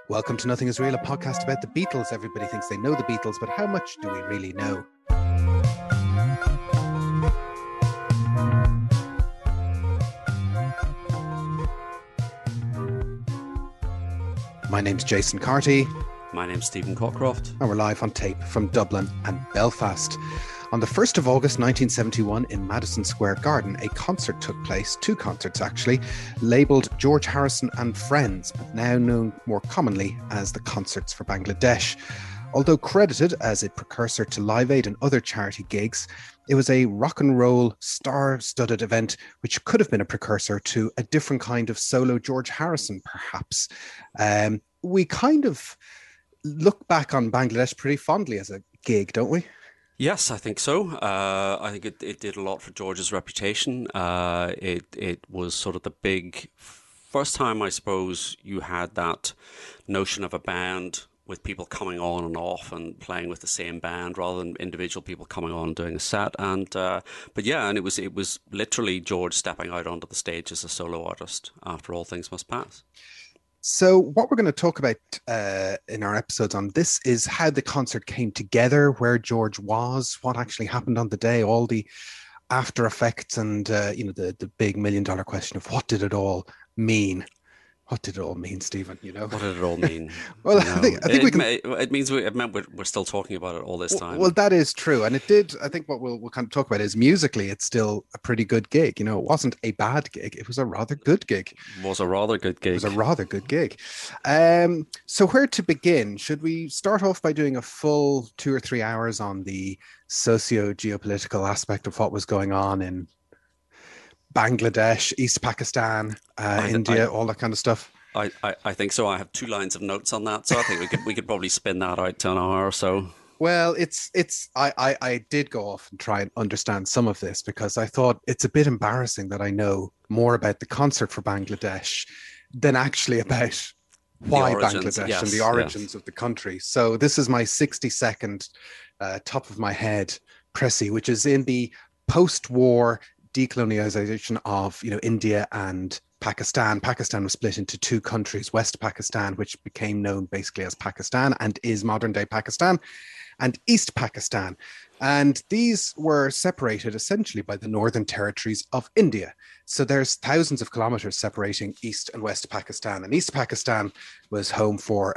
Welcome to Nothing Is Real, a podcast about the Beatles. Everybody thinks they know the Beatles, but how much do we really know? My name's Jason Carty. My name's Stephen Cockcroft. And we're live on tape from Dublin and Belfast. On the 1st of August 1971 in Madison Square Garden, a concert took place, two concerts actually, labelled George Harrison and Friends, but now known more commonly as the Concerts for Bangladesh. Although credited as a precursor to Live Aid and other charity gigs, it was a rock and roll, star-studded event which could have been a precursor to a different kind of solo George Harrison, perhaps. We kind of look back on Bangladesh pretty fondly as a gig, don't we? Yes, I think so. I think it did a lot for George's reputation. It was sort of the big first time, I suppose, you had that notion of a band with people coming on and off and playing with the same band rather than individual people coming on and doing a set. And it was literally George stepping out onto the stage as a solo artist after All Things Must Pass. So what we're going to talk about in our episodes on this is how the concert came together, where George was, what actually happened on the day, all the after effects and, the big $1 million question of what did it all mean? What did it all mean, Stephen? What did it all mean? Well, I think we can. It means we're still talking about it all this time. Well, that is true, and it did. I think what we'll kind of talk about is musically, it's still a pretty good gig. It wasn't a bad gig; it was a rather good gig. Was a rather good gig. So where to begin? Should we start off by doing a full 2 or 3 hours on the socio-geopolitical aspect of what was going on in Bangladesh, East Pakistan, India, all that kind of stuff? I think so. I have 2 lines of notes on that, so I think we could probably spin that out to an hour or so. Well, I did go off and try and understand some of this because I thought it's a bit embarrassing that I know more about the concert for Bangladesh than actually about why Bangladesh and the origins of the country. So this is my 60-second top of my head précis, which is in the post-war decolonization of India and Pakistan. Pakistan was split into 2 countries, West Pakistan, which became known basically as Pakistan and is modern day Pakistan, and East Pakistan. And these were separated essentially by the northern territories of India. So there's thousands of kilometers separating East and West Pakistan. And East Pakistan was home for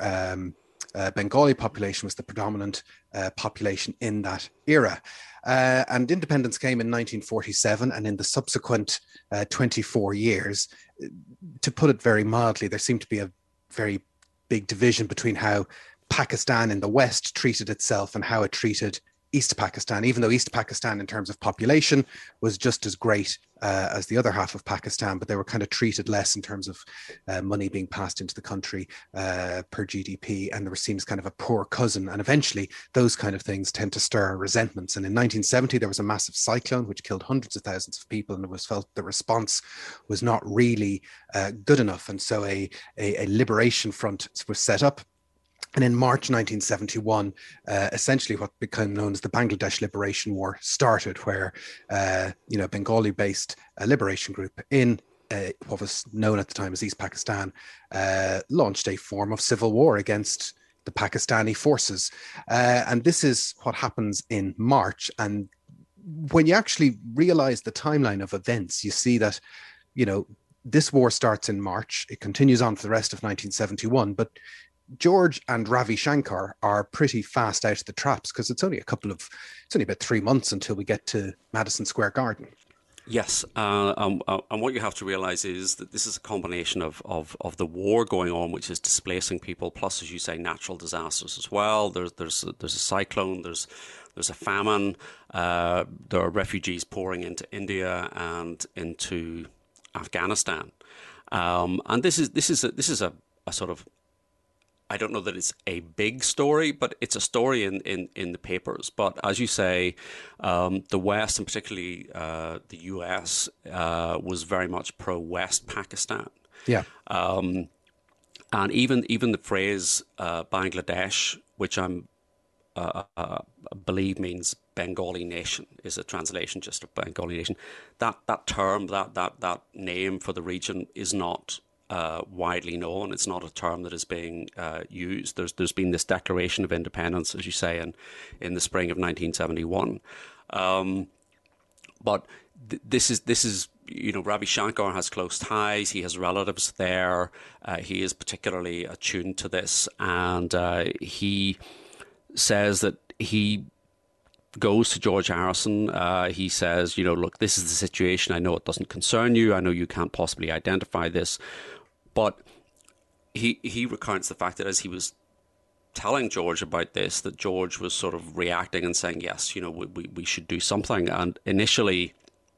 Bengali population, was the predominant population in that era. And independence came in 1947, and in the subsequent 24 years, to put it very mildly, there seemed to be a very big division between how Pakistan in the West treated itself and how it treated East Pakistan, even though East Pakistan in terms of population was just as great as the other half of Pakistan, but they were kind of treated less in terms of money being passed into the country per GDP, and they were seen as kind of a poor cousin. And eventually those kind of things tend to stir resentments. And in 1970, there was a massive cyclone which killed hundreds of thousands of people, and it was felt the response was not really good enough. And so a liberation front was set up. And in March 1971, essentially what became known as the Bangladesh Liberation War started, where, Bengali-based liberation group in what was known at the time as East Pakistan launched a form of civil war against the Pakistani forces. And this is what happens in March. And when you actually realize the timeline of events, you see that, this war starts in March. It continues on for the rest of 1971, but George and Ravi Shankar are pretty fast out of the traps because it's only about 3 months until we get to Madison Square Garden. Yes, and what you have to realize is that this is a combination of the war going on, which is displacing people, plus, as you say, natural disasters as well. There's a cyclone, there's a famine, there are refugees pouring into India and into Afghanistan, and this is a sort of, I don't know that it's a big story, but it's a story in the papers. But as you say, the West, and particularly the US, was very much pro-West Pakistan. Yeah. And even the phrase Bangladesh, which I believe means Bengali nation, is a translation just of Bengali nation. That term, that name for the region is not widely known. It's not a term that is being used. There's been this Declaration of Independence, as you say, in the spring of 1971. But this is Ravi Shankar has close ties. He has relatives there. He is particularly attuned to this, and he says that he goes to George Harrison. He says, look, this is the situation. I know it doesn't concern you. I know you can't possibly identify this, but he recounts the fact that as he was telling George about this, that George was sort of reacting and saying, yes, we should do something. And initially,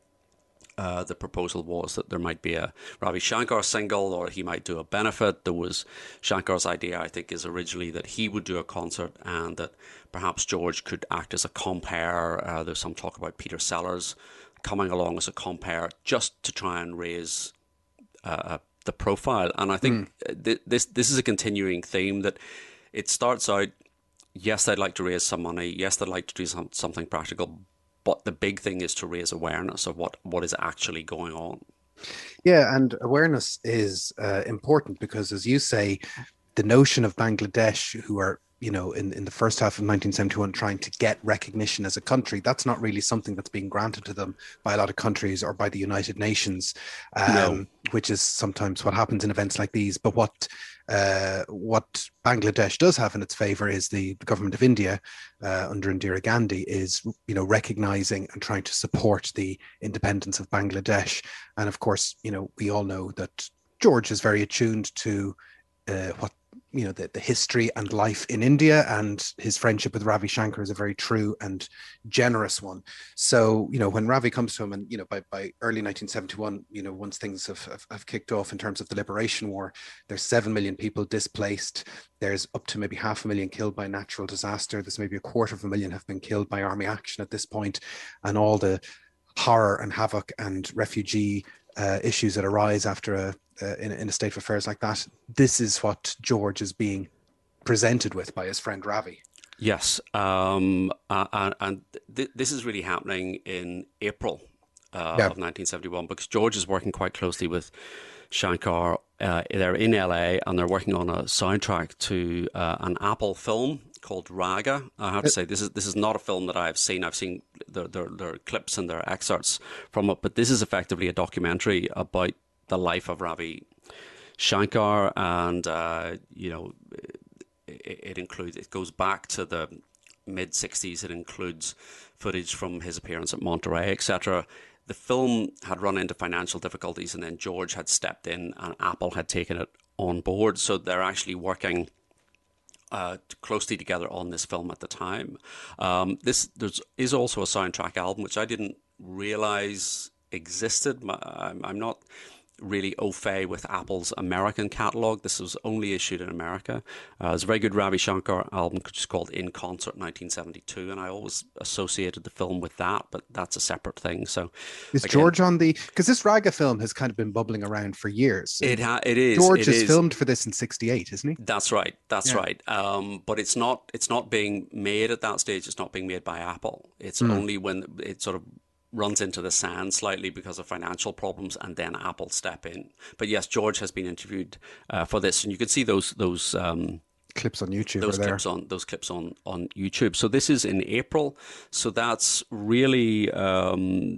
the proposal was that there might be a Ravi Shankar single, or he might do a benefit. There was Shankar's idea, I think, is originally that he would do a concert and that perhaps George could act as a compere. There's some talk about Peter Sellers coming along as a compere just to try and raise the profile. And I think this is a continuing theme that it starts out, yes, they'd like to raise some money. Yes, they'd like to do something practical. But the big thing is to raise awareness of what is actually going on. Yeah, and awareness is important because, as you say, the notion of Bangladesh, who are in the first half of 1971 trying to get recognition as a country, that's not really something that's being granted to them by a lot of countries or by the United Nations, which is sometimes what happens in events like these. But what Bangladesh does have in its favor is the government of India under Indira Gandhi is recognizing and trying to support the independence of Bangladesh. And of course, we all know that George is very attuned to the history and life in India, and his friendship with Ravi Shankar is a very true and generous one. So, when Ravi comes to him, and by early 1971, once things have kicked off in terms of the liberation war, there's 7 million people displaced. There's up to maybe 500,000 killed by natural disaster. There's maybe 250,000 have been killed by army action at this point, and all the horror and havoc and refugee issues that arise after in a state of affairs like that. This is what George is being presented with by his friend Ravi. Yes, this is really happening in April of 1971 because George is working quite closely with Shankar. They're in LA and they're working on a soundtrack to an Apple film called Raga. I have to say, this is not a film that I've seen. I've seen their clips and their excerpts from it, but this is effectively a documentary about the life of Ravi Shankar, and it goes back to the mid 60s. It includes footage from his appearance at Monterey, etc. The film had run into financial difficulties, and then George had stepped in, and Apple had taken it on board. So they're actually working closely together on this film at the time. There is also a soundtrack album, which I didn't realize existed. I'm not really au fait with Apple's American catalog. This was only issued in America. There's a very good Ravi Shankar album which is called In Concert 1972, and I always associated the film with that, but that's a separate thing. So is George on the, because this Raga film has kind of been bubbling around for years. It is. George is filmed for this in 68, isn't he? That's right. Right. But it's not being made at that stage. It's not being made by Apple. It's only when it sort of runs into the sand slightly because of financial problems, and then Apple step in. But yes, George has been interviewed for this, and you can see those clips on YouTube. Those clips on YouTube. So this is in April. So that's really a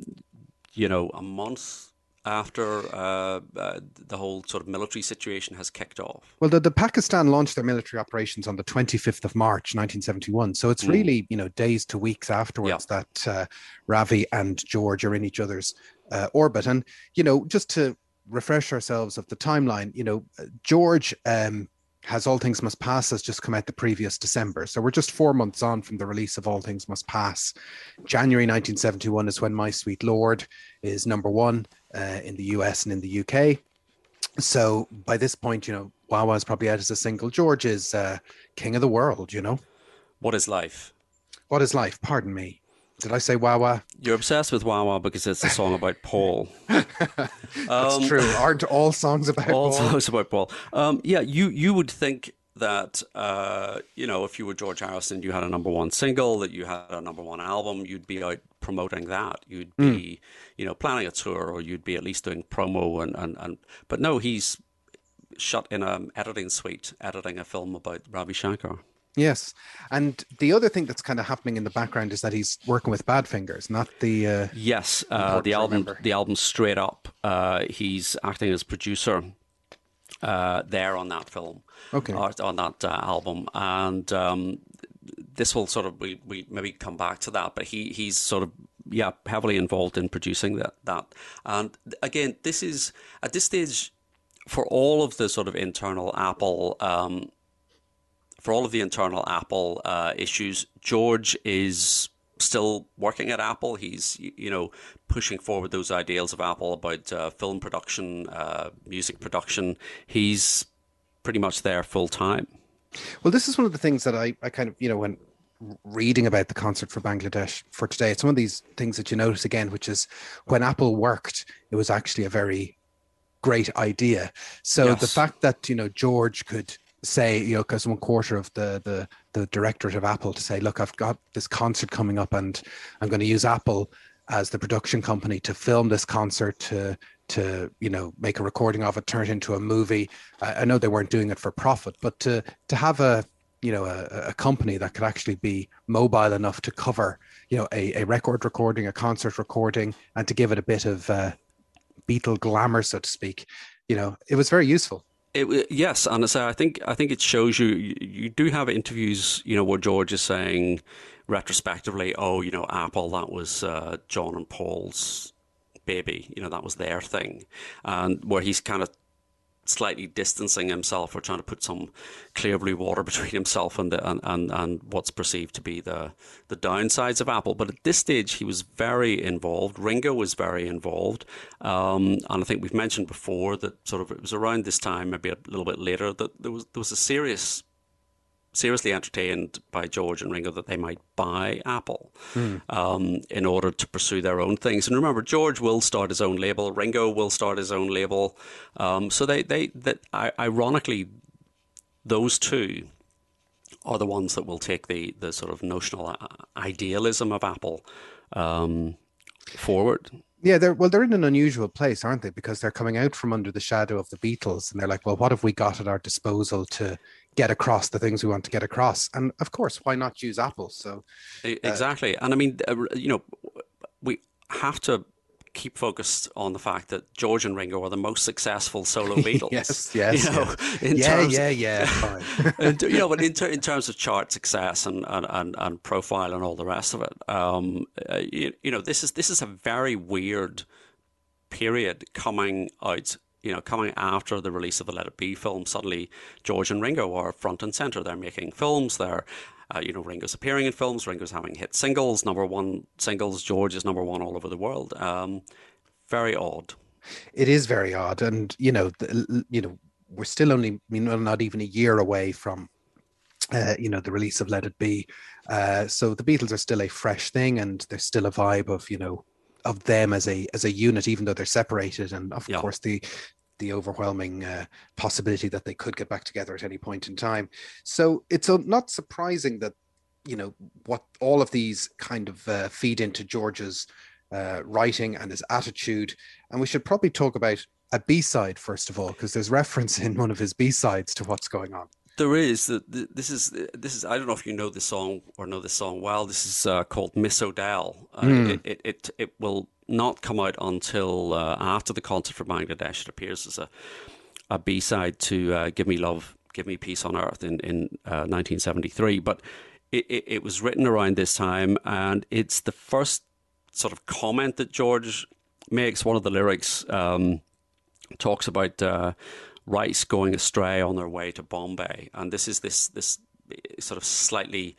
month after the whole sort of military situation has kicked off. Well, the Pakistan launched their military operations on the 25th of March, 1971. So it's really, days to weeks afterwards that Ravi and George are in each other's orbit. And, just to refresh ourselves of the timeline, George has All Things Must Pass has just come out the previous December. So we're just 4 months on from the release of All Things Must Pass. January 1971 is when My Sweet Lord is number one in the US and in the UK. So by this point, Wawa is probably out as a single. George is king of the world, What is life? What is life? Pardon me. Did I say Wawa? You're obsessed with Wawa because it's a song about Paul. That's true. Aren't all songs about Paul? All songs about Paul. You would think that, if you were George Harrison, you had a number one single, that you had a number one album, you'd be out promoting that. You'd be, planning a tour, or you'd be at least doing promo. But no, he's shut in an editing suite, editing a film about Ravi Shankar. Yes. And the other thing that's kind of happening in the background is that he's working with Badfingers, not the Yes, important to remember. the album Straight Up. He's acting as producer there on that film, Okay. on that album, and this will sort of we maybe come back to that, but he's sort of heavily involved in producing that. And again, this is at this stage for all of the sort of internal Apple. For all of the internal Apple issues, George is still working at Apple. He's, pushing forward those ideals of Apple about film production, music production. He's pretty much there full time. Well, this is one of the things that I kind of, when reading about the concert for Bangladesh for today, it's one of these things that you notice again, which is when Apple worked, it was actually a very great idea. So Yes. the fact that, George could say, because 1/4 of the directorate of Apple to say, look, I've got this concert coming up and I'm going to use Apple as the production company to film this concert, to make a recording of it, turn it into a movie. I know they weren't doing it for profit, but to have a company that could actually be mobile enough to cover a record recording, a concert recording, and to give it a bit of Beatle glamour, so to speak, it was very useful. Yes, and I think it shows you do have interviews, where George is saying retrospectively, oh, Apple, that was John and Paul's baby, that was their thing, and where he's kind of slightly distancing himself or trying to put some clear blue water between himself and and what's perceived to be the downsides of Apple. But at this stage, he was very involved. Ringo was very involved, and I think we've mentioned before that sort of it was around this time, maybe a little bit later, that there was a seriously entertained by George and Ringo that they might buy Apple in order to pursue their own things. And remember, George will start his own label. Ringo will start his own label. So ironically, those two are the ones that will take the sort of notional idealism of Apple forward. Yeah, they're in an unusual place, aren't they? Because they're coming out from under the shadow of the Beatles, and they're like, well, what have we got at our disposal to get across the things we want to get across? And of course, why not use Apple? So exactly, and I mean, we have to keep focused on the fact that George and Ringo are the most successful solo Beatles. yes. Fine. And, but in terms of chart success and profile and all the rest of it, this is a very weird period coming out. Coming after the release of the Let It Be film, suddenly George and Ringo are front and center. They're making films. They're Ringo's appearing in films. Ringo's having hit singles, #1 singles. George is #1 all over the world. Very odd. It is very odd, and we're still only not even a year away from the release of Let It Be. So the Beatles are still a fresh thing, and there's still a vibe of them as a unit, even though they're separated, and of course the overwhelming possibility that they could get back together at any point in time. So it's not surprising that what all of these kind of feed into George's writing and his attitude. And we should probably talk about a B-side first of all, because there's reference in one of his B-sides to what's going on. There is. This is. I don't know if you know this song or know this song well. This is called Miss O'Dell. It will not come out until after the concert for Bangladesh. It appears as a B-side to Give Me Love, Give Me Peace on Earth in 1973. But it was written around this time, and it's the first sort of comment that George makes. One of the lyrics talks about Rice going astray on their way to Bombay, and this is this sort of slightly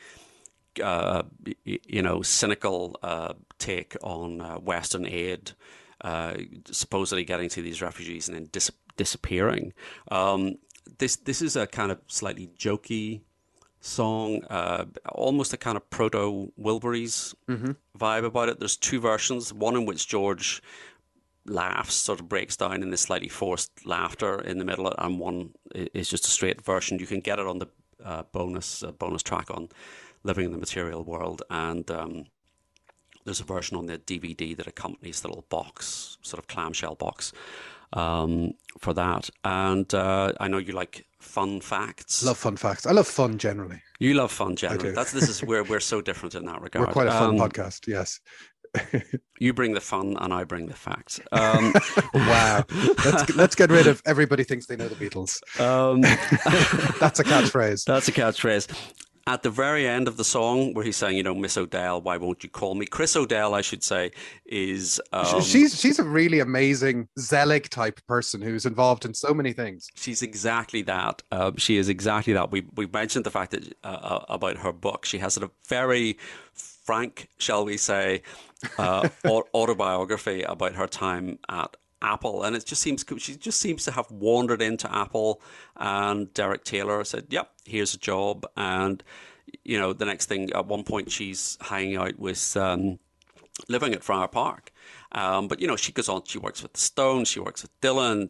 cynical take on Western aid, supposedly getting to these refugees and then disappearing. This is a kind of slightly jokey song, almost a kind of proto Wilburys vibe about it. There's two versions, one in which George laughs, sort of breaks down in this slightly forced laughter in the middle, and one is just a straight version. You can get it on the bonus track on Living in the Material World, and there's a version on the DVD that accompanies the little box, sort of clamshell box. for that. And I know you like fun facts. Love fun facts. I love fun generally. You love fun I generally. do. This is where we're so different in that We're regard. quite a fun podcast. Yes. You bring the fun and I bring the facts. Wow. Let's get rid of everybody thinks they know the Beatles. That's a catchphrase. That's a catchphrase. At the very end of the song, where he's saying, Miss O'Dell, why won't you call me? Chris O'Dell, I should say, is she's a really amazing Zelig type person who's involved in so many things. She's exactly that. She is exactly that. We mentioned the fact that about her book. She has a very frank, shall we say, autobiography about her time at Apple, and she just seems to have wandered into Apple, and Derek Taylor said, "Yep, here's a job." And the next thing, at one point, she's hanging out with living at Friar Park. But she goes on. She works with the Stones. She works with Dylan.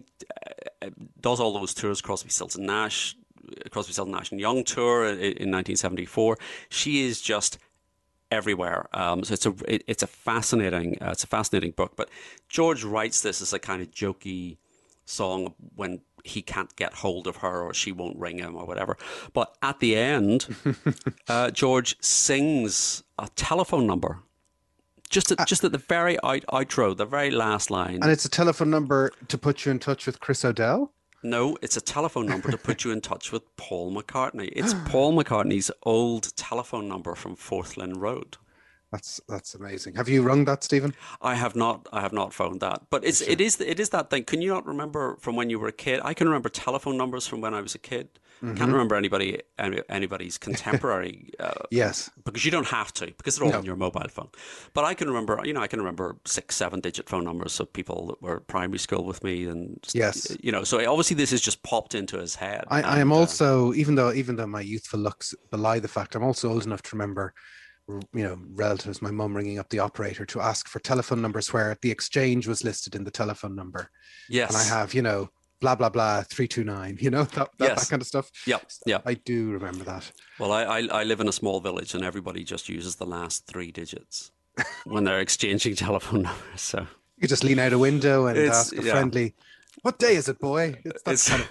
Does all those tours. Crosby, Stills and Nash and Young tour in 1974. She is just everywhere. So it's a fascinating book. But George writes this as a kind of jokey song when he can't get hold of her or she won't ring him or whatever. But at the end, George sings a telephone number. Just at the very outro, the very last line. And it's a telephone number to put you in touch with Chris O'Dell? No, it's a telephone number to put you in touch with Paul McCartney. It's Paul McCartney's old telephone number from Forth Lynn Road. That's amazing. Have you rung that, Stephen? I have not phoned that. But it is that thing. Can you not remember from when you were a kid? I can remember telephone numbers from when I was a kid. Mm-hmm. Can't remember anybody's contemporary. Yes, because you don't have to, because they're all on your mobile phone. But I can remember, 6-7 digit phone numbers of people that were primary school with me, and yes, So obviously this has just popped into his head. I am also, even though my youthful looks belie the fact, I'm also old enough to remember, relatives, my mum ringing up the operator to ask for telephone numbers where the exchange was listed in the telephone number. Yes, and I have, blah blah blah 329, that kind of stuff. Yeah, I do remember that. Well, I live in a small village and everybody just uses the last 3 digits when they're exchanging telephone numbers. So you just lean out a window and ask a friendly, "What day is it, boy?" It's kind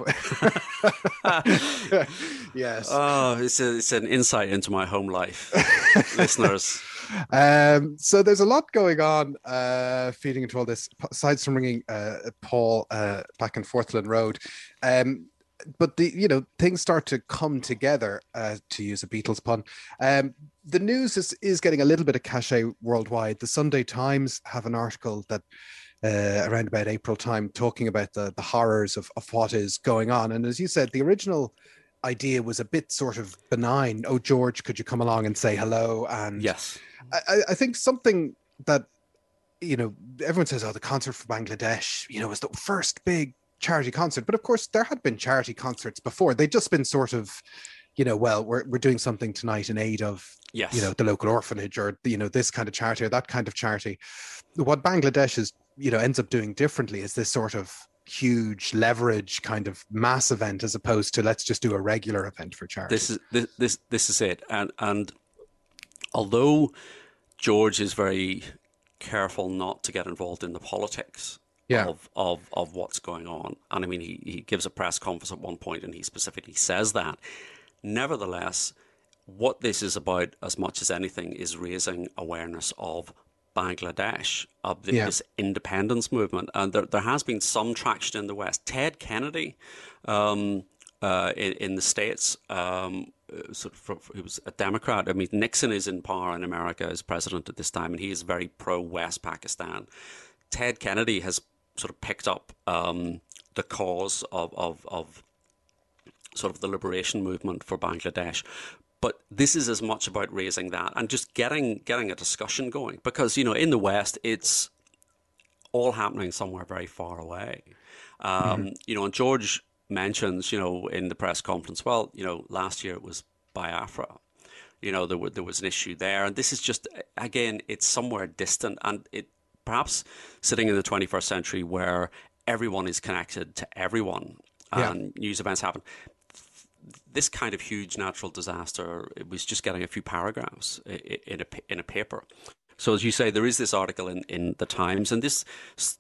of yes. Oh, it's an insight into my home life, listeners. So there's a lot going on feeding into all this, aside from ringing Paul back in Forth Lynn Road. But things start to come together, to use a Beatles pun. The news is getting a little bit of cachet worldwide. The Sunday Times have an article that around about April time talking about the horrors of what is going on. And as you said, the original idea was a bit sort of benign. "Oh, George, could you come along and say hello?" And yes, I think something that, everyone says, "Oh, the concert for Bangladesh, was the first big charity concert." But of course, there had been charity concerts before. They'd just been sort of, well, we're doing something tonight in aid of, the local orphanage, or, this kind of charity or that kind of charity. What Bangladesh is, ends up doing differently is this sort of huge leverage kind of mass event, as opposed to let's just do a regular event for charity. This is it. And although George is very careful not to get involved in the politics of what's going on, and I mean he gives a press conference at one point and he specifically says that, nevertheless, what this is about as much as anything is raising awareness of Bangladesh, of this independence movement. And there has been some traction in the West. Ted Kennedy in the States, he was a Democrat. I mean, Nixon is in power in America as president at this time, and he is very pro-West Pakistan. Ted Kennedy has sort of picked up the cause of sort of the liberation movement for Bangladesh. But this is as much about raising that and just getting a discussion going, because, in the West, it's all happening somewhere very far away. And George mentions, in the press conference, well, last year it was Biafra. There was an issue there. And this is just, again, it's somewhere distant, and it perhaps sitting in the 21st century where everyone is connected to everyone and news events happen. This kind of huge natural disaster, it was just getting a few paragraphs in a paper. So as you say, there is this article in the Times, and this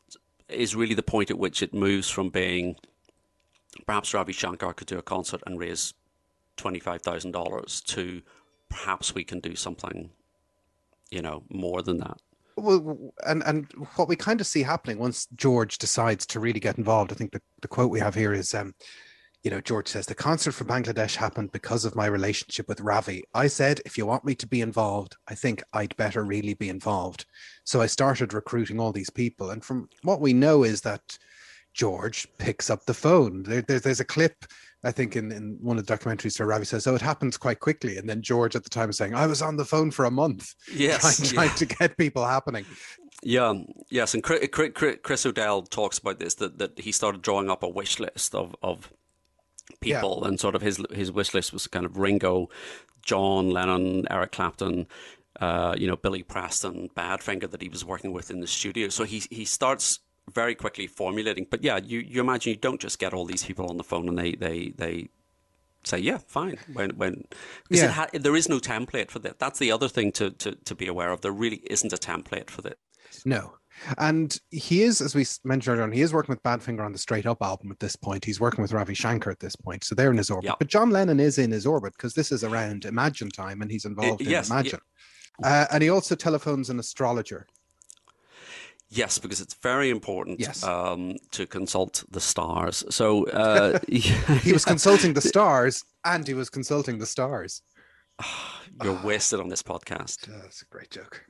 is really the point at which it moves from being perhaps Ravi Shankar could do a concert and raise $25,000 to perhaps we can do something, more than that. Well, and what we kind of see happening once George decides to really get involved, I think the quote we have here is, George says, the concert for Bangladesh happened because of my relationship with Ravi. I said, if you want me to be involved, I think I'd better really be involved. So I started recruiting all these people. And from what we know is that George picks up the phone. There's a clip, I think, in one of the documentaries where Ravi says, "Oh, it happens quite quickly." And then George at the time is saying, "I was on the phone for a month, trying to get people happening." Yeah, yes, and Chris O'Dell talks about this that he started drawing up a wish list of people, and sort of his wish list was kind of Ringo, John Lennon, Eric Clapton, Billy Preston, Badfinger that he was working with in the studio. So he starts very quickly formulating. But yeah, you imagine you don't just get all these people on the phone and they say, yeah, fine. There is no template for that. That's the other thing to be aware of. There really isn't a template for this. No. And he is, as we mentioned earlier on, he is working with Badfinger on the Straight Up album at this point. He's working with Ravi Shankar at this point. So they're in his orbit. Yep. But John Lennon is in his orbit because this is around Imagine time and he's involved in Imagine. And he also telephones an astrologer. Yes, because it's very important to consult the stars. So he was consulting the stars and he was consulting the stars. You're wasted on this podcast. That's a great joke.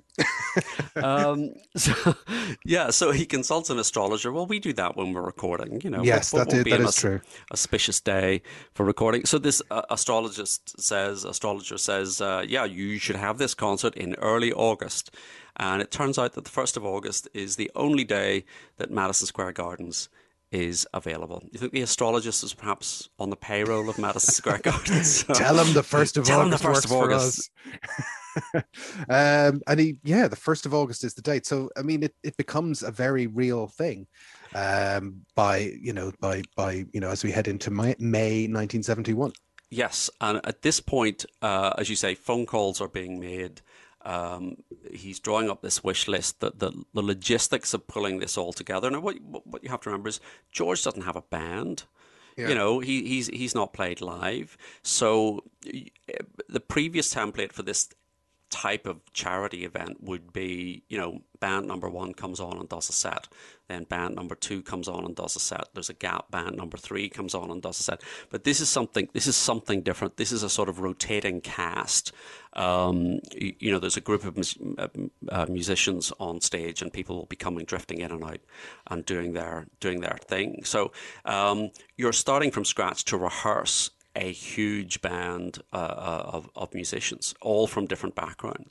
So he consults an astrologer. Well, we do that when we're recording, Yes, that is true. Auspicious day for recording. So this astrologer says, you should have this concert in early August. And it turns out that the 1st of August is the only day that Madison Square Gardens is available. You think the astrologist is perhaps on the payroll of Madison Square Gardens? Tell him the 1st of August works for us. And the 1st of August is the date. So, I mean, it becomes a very real thing as we head into May 1971. Yes. And at this point, as you say, phone calls are being made. He's drawing up this wish list, the logistics of pulling this all together. Now, what you have to remember is George doesn't have a band. Yeah. He's not played live. So the previous template for this type of charity event would be, band number 1 comes on and does a set. Then band number 2 comes on and does a set. There's a gap. Band number 3 comes on and does a set. But this is something different. This is a sort of rotating cast. There's a group of musicians on stage, and people will be drifting in and out and doing their thing. So you're starting from scratch to rehearse a huge band of musicians, all from different backgrounds.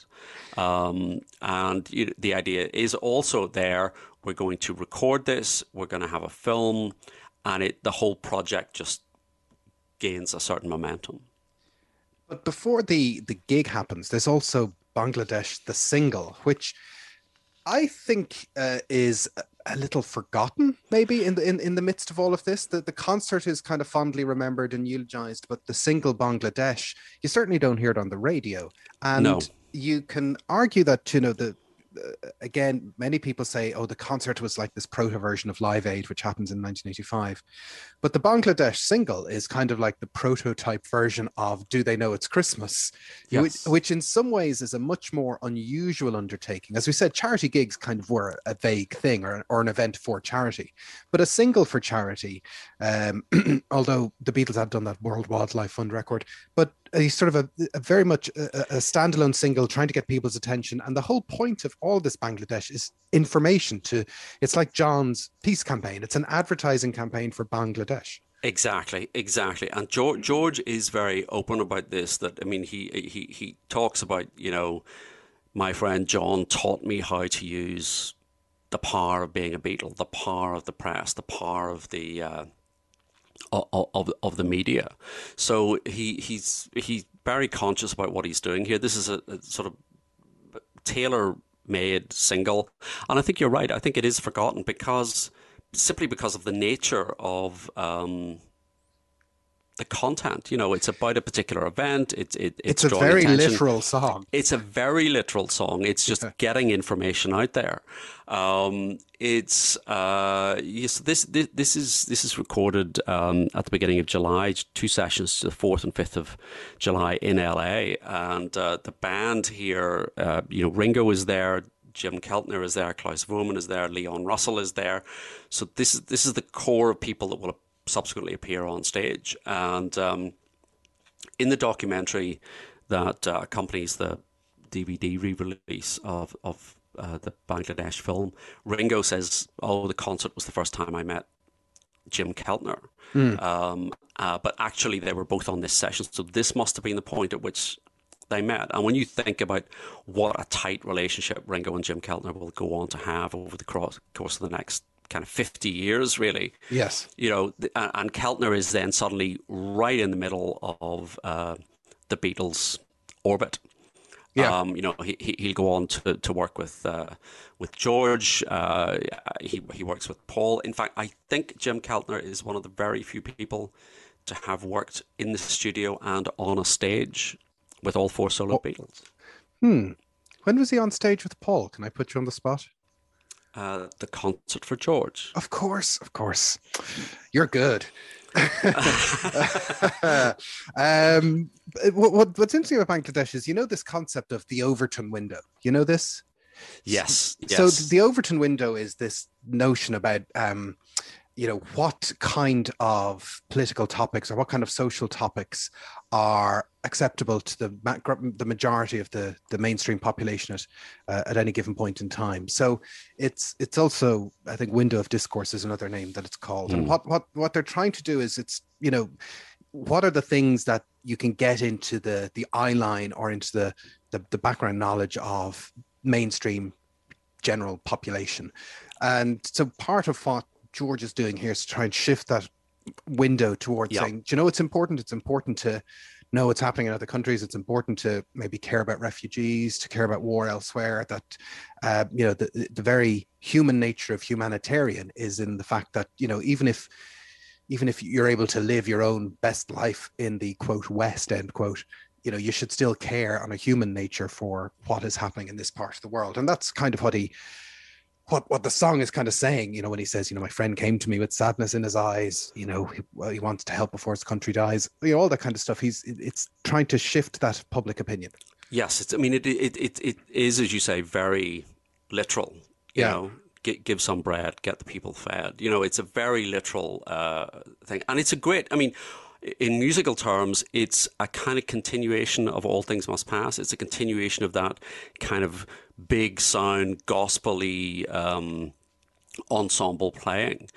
The idea is also there, we're going to record this, we're going to have a film, and the whole project just gains a certain momentum. But before the gig happens, there's also Bangladesh, the single, which I think is a little forgotten, maybe in the midst of all of this. The concert is kind of fondly remembered and eulogized, but the single Bangladesh, you certainly don't hear it on the radio. And you can argue that, again, many people say, the concert was like this proto version of Live Aid, which happens in 1985. But the Bangladesh single is kind of like the prototype version of Do They Know It's Christmas? Yes. Which in some ways is a much more unusual undertaking. As we said, charity gigs kind of were a vague thing or an event for charity. But a single for charity, although the Beatles had done that World Wildlife Fund record, but a sort of a very much a standalone single trying to get people's attention. And the whole point of all this Bangladesh is information it's like John's peace campaign. It's an advertising campaign for Bangladesh. Exactly. And George is very open about this. That, I mean, he talks about, my friend John taught me how to use the power of being a Beatle, the power of the press, the power of the of the media. So he's very conscious about what he's doing here. This is a sort of tailor-made single, and I think you're right. I think it is forgotten simply because of the nature of the content. You know, it's about a particular event. It's It's a drawing very attention. literal song. It's a very literal song. It's just getting information out there. Yes, this is recorded at the beginning of July. 2 sessions, the 4th and 5th of July in LA, and the band here. Ringo is there. Jim Keltner is there, Klaus Voormann is there, Leon Russell is there. So this is the core of people that will subsequently appear on stage. And in the documentary that accompanies the DVD re-release of the Bangladesh film, Ringo says, "Oh, the concert was the first time I met Jim Keltner." But actually, they were both on this session, so this must have been the point at which they met. And when you think about what a tight relationship Ringo and Jim Keltner will go on to have over the course of the next kind of 50 years, really. Yes. And Keltner is then suddenly right in the middle of the Beatles' orbit. Yeah. He'll go on to work with George. He works with Paul. In fact, I think Jim Keltner is one of the very few people to have worked in the studio and on a stage with all 4 solo Beatles. When was he on stage with Paul? Can I put you on the spot? The Concert for George. Of course. You're good. What's interesting about Bangladesh is, this concept of the Overton window. You know this? Yes. So the Overton window is this notion about what kind of political topics or what kind of social topics are acceptable to the majority of the mainstream population at any given point in time. So it's also, I think, window of discourse is another name that it's called. And what they're trying to do is what are the things that you can get into the eye line or into the background knowledge of mainstream general population. And so part of what George is doing here is to try and shift that window towards saying, it's important. It's important to know what's happening in other countries. It's important to maybe care about refugees, to care about war elsewhere. That the very human nature of humanitarian is in the fact that even if you're able to live your own best life in the quote West end quote, you should still care on a human nature for what is happening in this part of the world. And that's kind of what the song is kind of saying, when he says, my friend came to me with sadness in his eyes, he wants to help before his country dies, all that kind of stuff. It's trying to shift that public opinion. Yes, it is, as you say, very literal. You know, give some bread, get the people fed. It's a very literal thing, and it's a great. In musical terms, it's a kind of continuation of All Things Must Pass. It's a continuation of that kind of big sound, gospel-y ensemble playing.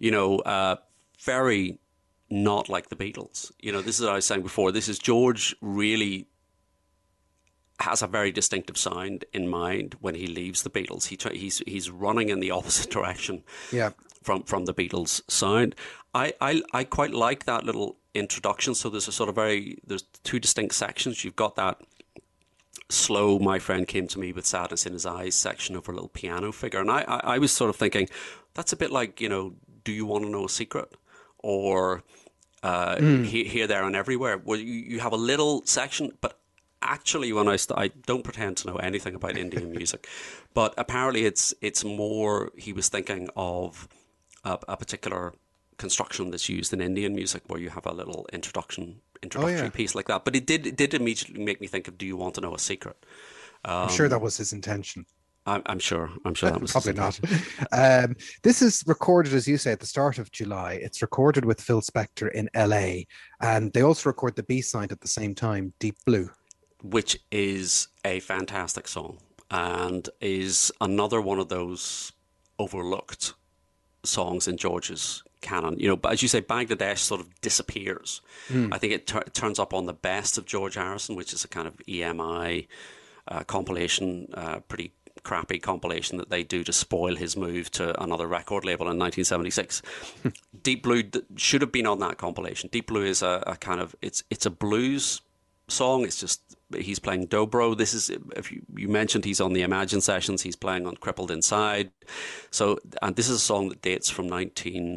Very not like the Beatles. This is what I was saying before. This is George really has a very distinctive sound in mind when he leaves the Beatles. He's running in the opposite direction from the Beatles sound. I quite like that little introduction. So there's there's 2 distinct sections. You've got that slow "My friend came to me with sadness in his eyes" section over a little piano figure, and I was sort of thinking that's a bit like Do You Want to Know a Secret, or Here, There and Everywhere, where you have a little section. But actually, when I don't pretend to know anything about Indian music, but apparently it's more, he was thinking of a particular construction that's used in Indian music where you have a little introductory piece like that. But it did immediately make me think of Do You Want to Know a Secret? I'm sure that was his intention. I'm sure that was probably not. This is recorded, as you say, at the start of July. It's recorded with Phil Spector in LA, and they also record the B-side at the same time, Deep Blue, which is a fantastic song and is another one of those overlooked songs in George's canon. But as you say, Bangladesh sort of disappears. I think it turns up on the Best of George Harrison, which is a kind of EMI compilation, pretty crappy compilation that they do to spoil his move to another record label in 1976. Deep Blue should have been on that compilation. Deep Blue is a kind of, it's a blues song. It's just, he's playing dobro. This is, if you mentioned he's on the Imagine sessions, he's playing on Crippled Inside. So, and this is a song that dates from 19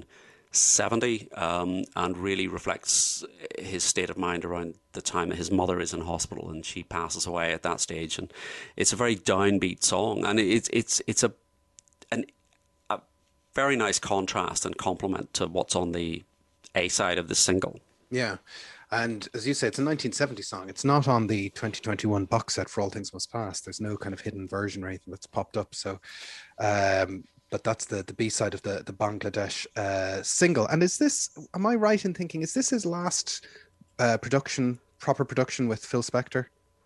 70, and really reflects his state of mind around the time that his mother is in hospital and she passes away at that stage. And it's a very downbeat song, and it's a very nice contrast and complement to what's on the A side of the single. Yeah. And as you say, it's a 1970 song. It's not on the 2021 box set for All Things Must Pass. There's no kind of hidden version or anything that's popped up. So, but that's the B side of the Bangladesh single. And is this, am I right in thinking, is this his last proper production with Phil Spector?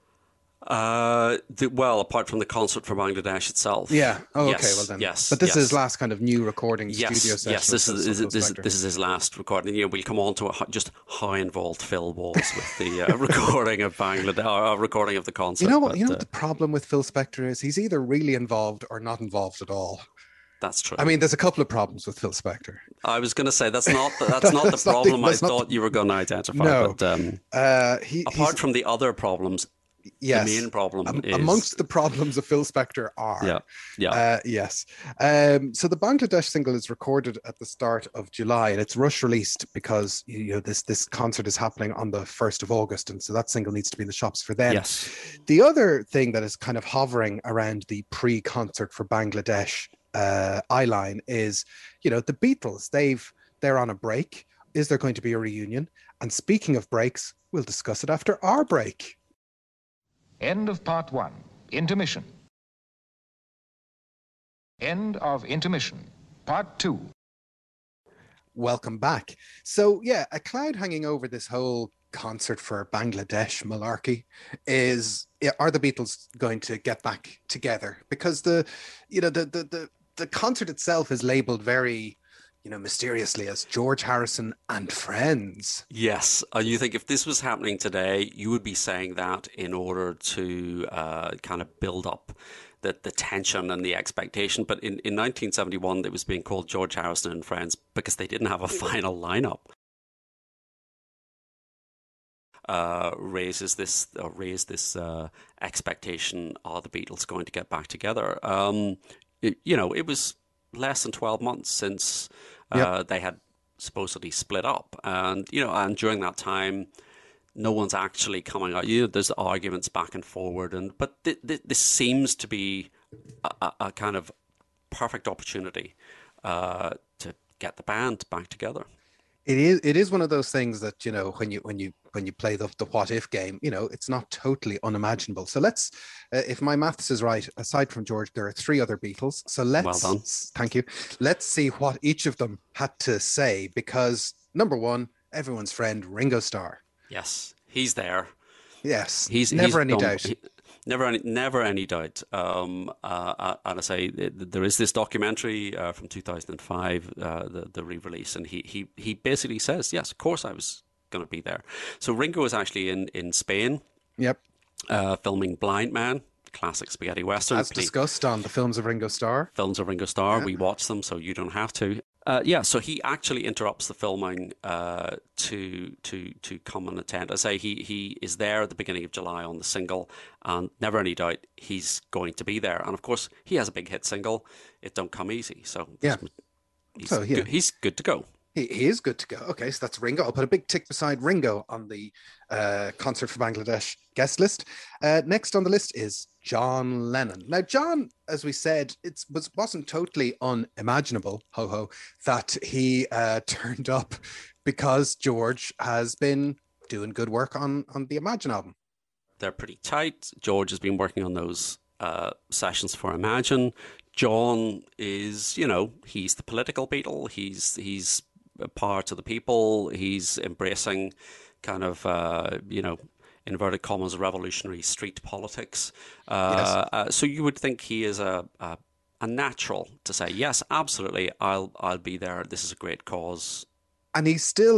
Well, apart from the concert for Bangladesh itself. Yeah. Oh, yes, okay. Well then. Yes. But this yes. is his last kind of new recording studio session. Yes. This is his last recording. You know, we'll come on to just how involved Phil was with the recording of Bangladesh, or recording of the concert. You know what? You know what the problem with Phil Spector is? He's either really involved or not involved at all. That's true. I mean, there's a couple of problems with Phil Spector. I was going to say that's not the problem I thought you were going to identify. No. But apart from the other problems. Yes. The main problem is... Amongst the problems of Phil Spector are... Yes. So the Bangladesh single is recorded at the start of July, and it's rush released because this concert is happening on the 1st of August, and so that single needs to be in the shops for then. Yes. The other thing that is kind of hovering around the pre-concert for Bangladesh eyeline is, the Beatles. They're on a break. Is there going to be a reunion? And speaking of breaks, we'll discuss it after our break. End of part 1. Intermission. End of intermission. Part 2. Welcome back. So, yeah, a cloud hanging over this whole concert for Bangladesh malarkey is, are the Beatles going to get back together? Because the concert itself is labeled very, mysteriously as George Harrison and Friends. Yes. You think if this was happening today, you would be saying that in order to kind of build up the tension and the expectation. But in 1971, it was being called George Harrison and Friends because they didn't have a final lineup. Raised this expectation, are the Beatles going to get back together? It was less than 12 months since they had supposedly split up, and during that time, no one's actually coming out. There's arguments back and forward, but this seems to be a kind of perfect opportunity to get the band back together. It is one of those things that, when you play the what if game, it's not totally unimaginable. So let's, if my maths is right, aside from George, there are 3 other Beatles. So well done. Thank you. Let's see what each of them had to say, because number 1, everyone's friend, Ringo Starr. Yes, he's there. Yes, he's never any doubt. Never any doubt. And I say there is this documentary from 2005, the re-release, and he basically says, yes, of course I was going to be there. So Ringo was actually in Spain. Yep. Filming Blind Man, classic spaghetti western. As discussed on the Films of Ringo Starr. Films of Ringo Starr. Yeah. We watch them, so you don't have to. So he actually interrupts the filming to come and attend. I say he is there at the beginning of July on the single, and never any doubt he's going to be there. And of course, he has a big hit single, "It Don't Come Easy." So he's good to go. He is good to go. Okay, so that's Ringo. I'll put a big tick beside Ringo on the concert for Bangladesh guest list. Next on the list is John Lennon. Now, John, as we said, wasn't totally unimaginable, that he turned up because George has been doing good work on the Imagine album. They're pretty tight. George has been working on those sessions for Imagine. John is, he's the political Beatle. He's a part of the people. He's embracing kind of, inverted commas, revolutionary street politics. Yes. So you would think he is a natural to say, yes, absolutely, I'll be there. This is a great cause. And he's still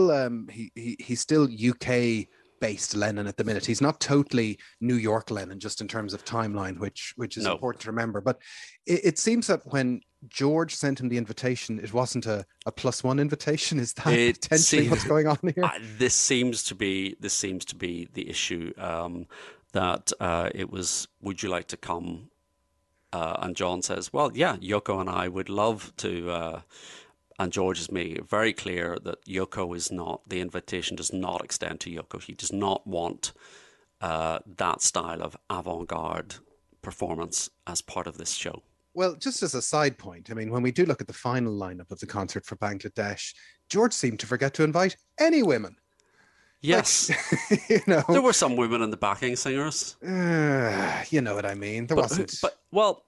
UK based Lennon at the minute. He's not totally New York Lennon, just in terms of timeline, which is important to remember. But it seems that when George sent him the invitation, it wasn't a +1 invitation. Is that potentially what's going on here? This seems to be the issue. That it was, would you like to come? And John says, well, yeah, Yoko and I would love to And George has made it very clear that Yoko is not, the invitation does not extend to Yoko. He does not want that style of avant-garde performance as part of this show. Well, just as a side point, I mean, when we do look at the final lineup of the concert for Bangladesh, George seemed to forget to invite any women. Yes, Like, there were some women in the backing singers. You know what I mean. There wasn't. But well,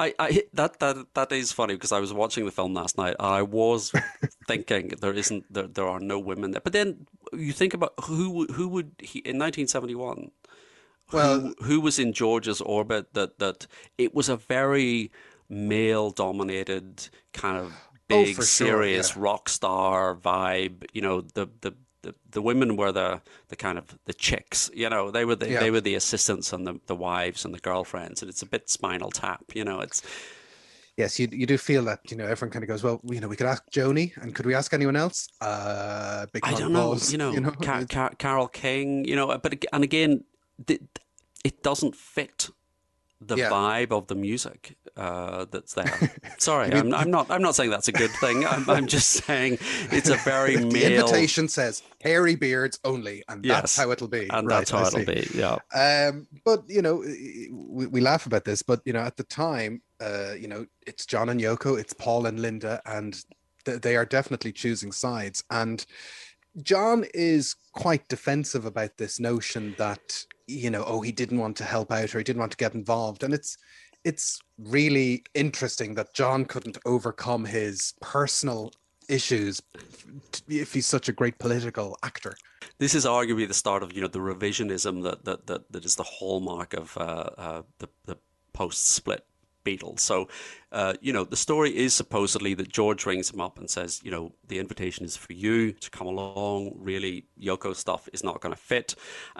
that is funny because I was watching the film last night. And I was thinking there are no women there. But then you think about who would he in 1971. Well, who was in George's orbit? That it was a very male-dominated kind of big, serious rock star vibe. You know, the women were the kind of the chicks. You know, they were the assistants and the wives and the girlfriends, and it's a bit Spinal Tap. You know, it's. Yes, you do feel that, everyone kind of goes, well, we could ask Joni, and could we ask anyone else? Big I don't know, Carole King, and again, it doesn't fit the vibe of the music that's there. Sorry, I'm not saying that's a good thing. I'm just saying it's a very male. The invitation says hairy beards only, and that's how it'll be. And that's how it'll be. Yeah. But we laugh about this, but at the time, it's John and Yoko, it's Paul and Linda, and they are definitely choosing sides. And John is quite defensive about this notion that he didn't want to help out or he didn't want to get involved. And it's really interesting that John couldn't overcome his personal issues if he's such a great political actor. This is arguably the start of the revisionism that is the hallmark of the post-split Beatles. So, the story is supposedly that George rings him up and says, the invitation is for you to come along. Really, Yoko stuff is not going to fit.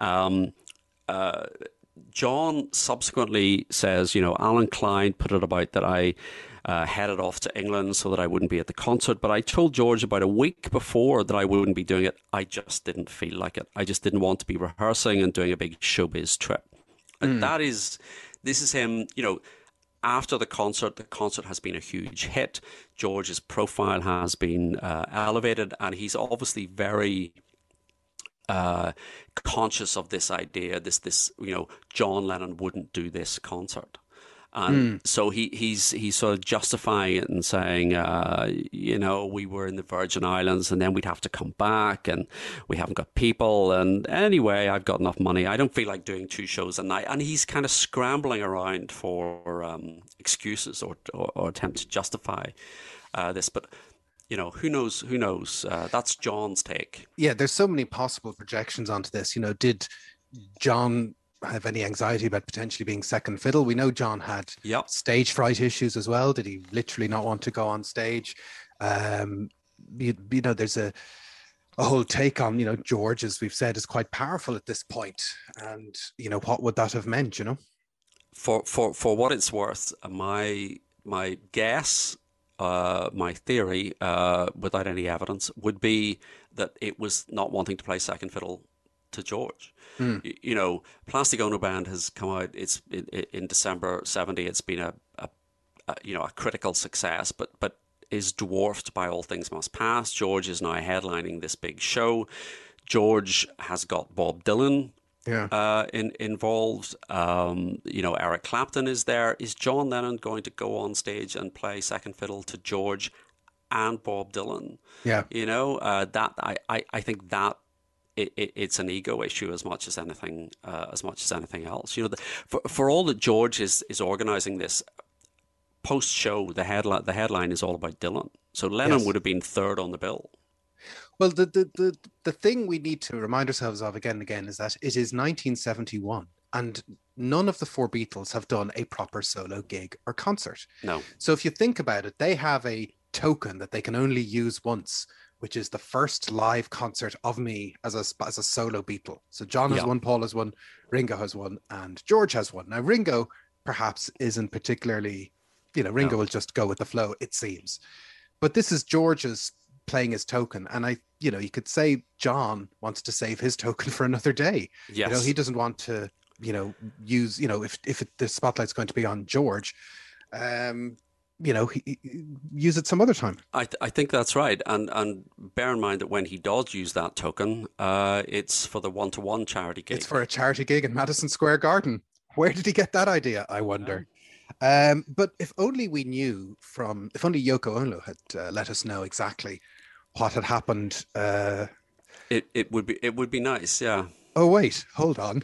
John subsequently says, Alan Klein put it about that I headed off to England so that I wouldn't be at the concert. But I told George about a week before that I wouldn't be doing it. I just didn't feel like it. I just didn't want to be rehearsing and doing a big showbiz trip. And this is him, after the concert has been a huge hit. George's profile has been elevated, and he's obviously very conscious of this idea, this John Lennon wouldn't do this concert. And so he's sort of justifying it and saying, we were in the Virgin Islands and then we'd have to come back and we haven't got people. And anyway, I've got enough money. I don't feel like doing 2 shows a night. And he's kind of scrambling around for excuses or attempt to justify this. But who knows? That's John's take. Yeah, there's so many possible projections onto this. Did John have any anxiety about potentially being second fiddle? We know John had stage fright issues as well. Did he literally not want to go on stage? There's a whole take on, George, as we've said, is quite powerful at this point. And, what would that have meant, For what it's worth, my guess, my theory, without any evidence, would be that it was not wanting to play second fiddle to George. Plastic Ono Band has come out. It's in December '70. It's been a critical success, but is dwarfed by All Things Must Pass. George is now headlining this big show. George has got Bob Dylan involved. Eric Clapton is there. Is John Lennon going to go on stage and play second fiddle to George and Bob Dylan? Yeah. That I think that it's an ego issue as much as anything else. For all that George is organizing this post show, the headline is all about Dylan. So Lennon would have been third on the bill. Well, the thing we need to remind ourselves of again and again is that it is 1971 and none of the 4 Beatles have done a proper solo gig or concert. No. So if you think about it, they have a token that they can only use once, which is the first live concert of me as a solo Beatle. So John has one, Paul has one, Ringo has one, and George has one. Now, Ringo perhaps isn't particularly, Ringo will just go with the flow, it seems. But this is George's playing his token. And you could say John wants to save his token for another day. Yes. He doesn't want to, use, if the spotlight's going to be on George. use it some other time. I think that's right, and bear in mind that when he does use that token, it's for the one-to-one charity gig. It's for a charity gig in Madison Square Garden. Where did he get that idea, I wonder? But if only if only Yoko Ono had let us know exactly what had happened. It would be nice, yeah. Oh wait, hold on.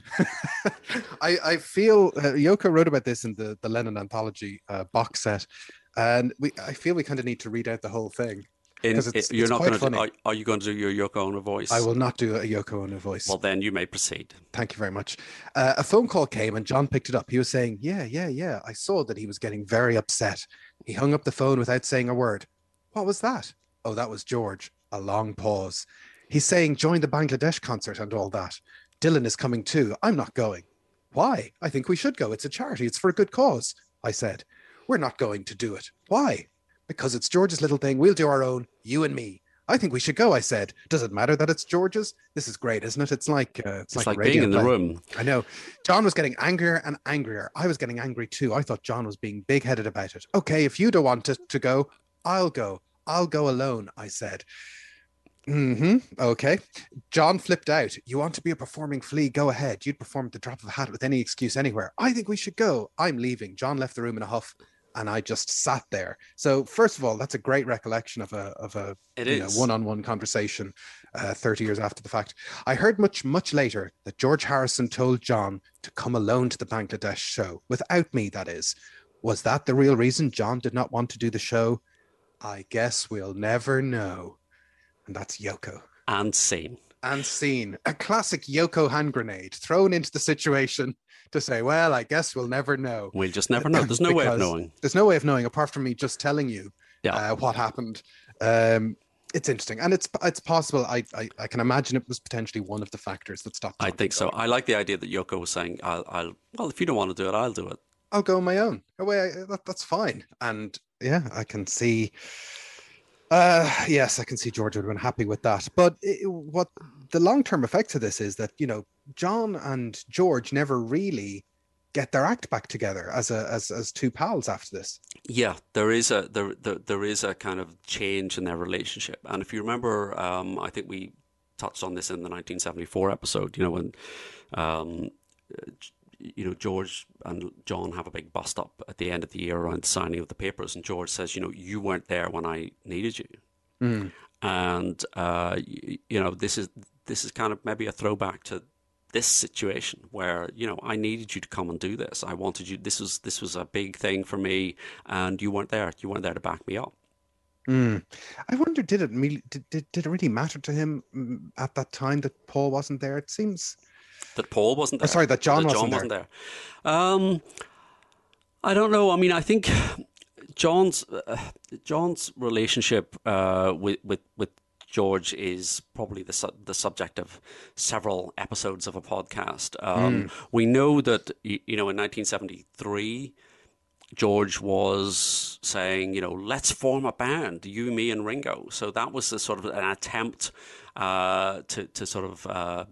I feel Yoko wrote about this in the Lennon Anthology box set, and I feel we kind of need to read out the whole thing. You're not going to. Are you going to do your Yoko Ono voice? I will not do a Yoko Ono voice. Well, then you may proceed. Thank you very much. A phone call came and John picked it up. He was saying, yeah. I saw that he was getting very upset. He hung up the phone without saying a word. What was that? Oh, that was George. A long pause. He's saying, join the Bangladesh concert and all that. Dylan is coming too. I'm not going. Why? I think we should go. It's a charity. It's for a good cause. I said, we're not going to do it. Why? Because it's George's little thing. We'll do our own, you and me. I think we should go, I said. Does it matter that it's George's? This is great, isn't it? It's like being in the room. I know. John was getting angrier and angrier. I was getting angry too. I thought John was being big-headed about it. Okay, if you don't want to go, I'll go. I'll go alone, I said. Okay. John flipped out. You want to be a performing flea? Go ahead. You'd perform at the drop of a hat with any excuse anywhere. I think we should go. I'm leaving. John left the room in a huff. And I just sat there. So first of all, that's a great recollection of a one-on-one conversation 30 years after the fact. I heard much later that George Harrison told John to come alone to the Bangladesh show, without me, that is. Was that the real reason John did not want to do the show? I guess we'll never know. And that's Yoko. And scene. A classic Yoko hand grenade thrown into the situation to say, well, I guess we'll never know. We'll just never know. There's no way of knowing. There's no way of knowing apart from me just telling you what happened. It's interesting. And it's possible. I can imagine it was potentially one of the factors that stopped. I think so. I like the idea that Yoko was saying, well, if you don't want to do it, I'll do it. I'll go on my own. That's fine. And yeah, I can see... yes, I can see George would have been happy with that. But what the long-term effect of this is that, John and George never really get their act back together as two pals after this. Yeah, there is a kind of change in their relationship. And if you remember, I think we touched on this in the 1974 episode, when George and John have a big bust up at the end of the year around the signing of the papers, and George says, you weren't there when I needed you. And this is kind of maybe a throwback to this situation where I needed you to come and do this. I wanted you. This was a big thing for me, and you weren't there. You weren't there to back me up. I wonder, did it really matter to him at that time that Paul wasn't there? It seems that Paul wasn't there. Sorry, that John wasn't there. I don't know. I mean, I think John's relationship with George is probably the subject of several episodes of a podcast. We know that in 1973, George was saying, let's form a band, you, me, and Ringo. So that was a sort of an attempt to sort of.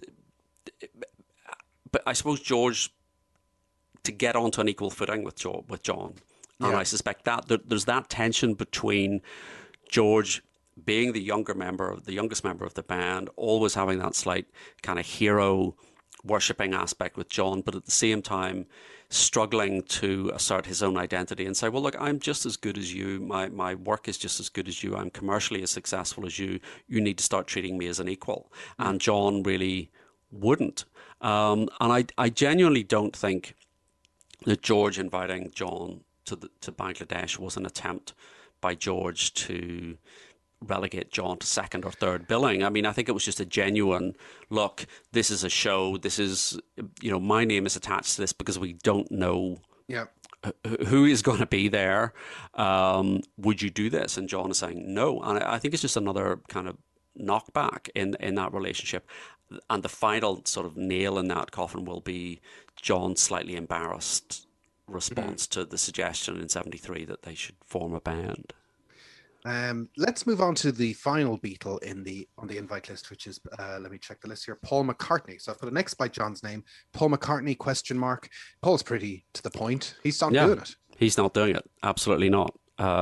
But I suppose George to get onto an equal footing with John, and I suspect that there's that tension between George being the youngest member of the band, always having that slight kind of hero worshipping aspect with John, but at the same time struggling to assert his own identity and say, well, look, I'm just as good as you. My work is just as good as you. I'm commercially as successful as you. You need to start treating me as an equal. And John really wouldn't. And I genuinely don't think that George inviting John to Bangladesh was an attempt by George to relegate John to second or third billing. I mean, I think it was just a genuine, look, this is a show. This is, my name is attached to this because we don't know who is going to be there. Would you do this? And John is saying no. And I think it's just another kind of knockback in that relationship. And the final sort of nail in that coffin will be John's slightly embarrassed response to the suggestion in 73 that they should form a band. Let's move on to the final Beatle on the invite list, which is let me check the list here. Paul McCartney. So I've put an X by John's name. Paul McCartney ? Paul's pretty to the point. He's on doing it. He's not doing it. Absolutely not.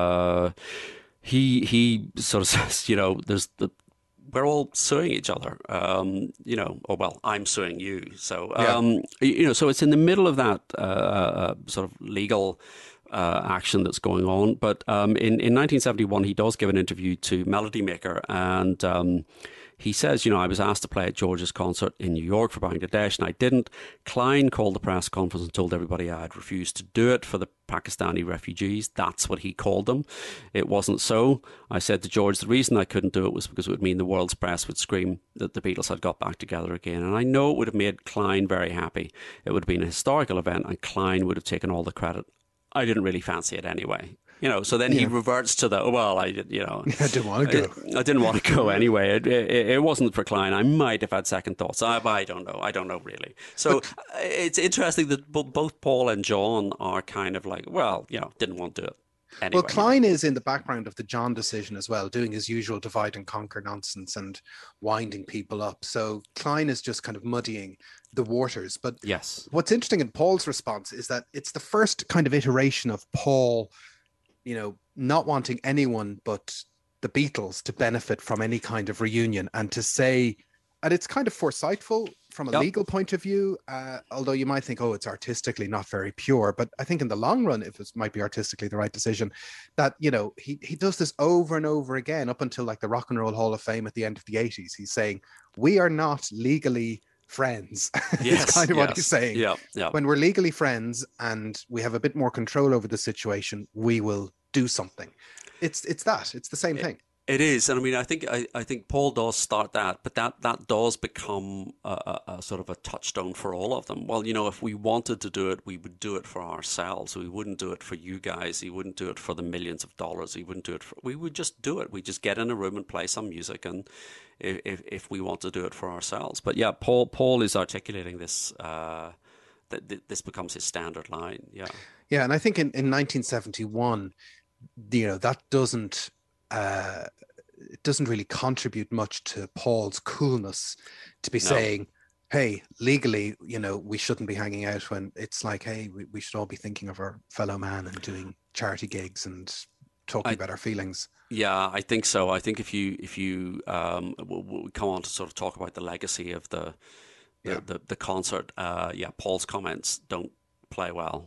He sort of says, we're all suing each other, or well, I'm suing you. So, Yeah. so it's in the middle of that sort of legal action that's going on. But in 1971, he does give an interview to Melody Maker, and he says, I was asked to play at George's concert in New York for Bangladesh, and I didn't. Klein called the press conference and told everybody I had refused to do it for the Pakistani refugees. That's what he called them. It wasn't so. I said to George, the reason I couldn't do it was because it would mean the world's press would scream that the Beatles had got back together again. And I know it would have made Klein very happy. It would have been a historical event, and Klein would have taken all the credit. I didn't really fancy it anyway. So then he reverts to I didn't want to go. I didn't want to go anyway. It wasn't for Klein. I might have had second thoughts. I don't know. I don't know really. So it's interesting that both Paul and John are kind of like, didn't want to do it. Anyway. Well, Klein is in the background of the John decision as well, doing his usual divide and conquer nonsense and winding people up. So Klein is just kind of muddying the waters. But yes, what's interesting in Paul's response is that it's the first kind of iteration of Paul, not wanting anyone but the Beatles to benefit from any kind of reunion, and to say, and it's kind of foresightful from a legal point of view, although you might think, it's artistically not very pure, but I think in the long run, it might be artistically the right decision, that, he does this over and over again up until like the Rock and Roll Hall of Fame at the end of the 80s. He's saying, we are not legally friends. Yes, it's kind of what he's saying. Yeah. When we're legally friends and we have a bit more control over the situation, we will do something. It's the same thing. It is, and I mean, I think Paul does start that, but that does become a sort of a touchstone for all of them. Well, if we wanted to do it, we would do it for ourselves. We wouldn't do it for you guys. He wouldn't do it for the millions of dollars. He wouldn't do it we would just do it. We just get in a room and play some music, and if we want to do it for ourselves. But yeah, Paul is articulating this. This becomes his standard line. Yeah. Yeah, and I think in 1971, that doesn't. It doesn't really contribute much to Paul's coolness to be saying, hey, legally, we shouldn't be hanging out, when it's like, hey, we should all be thinking of our fellow man and doing charity gigs and talking about our feelings. Yeah, I think so. I think if you we'll come on to sort of talk about the legacy of the concert, Paul's comments don't play well.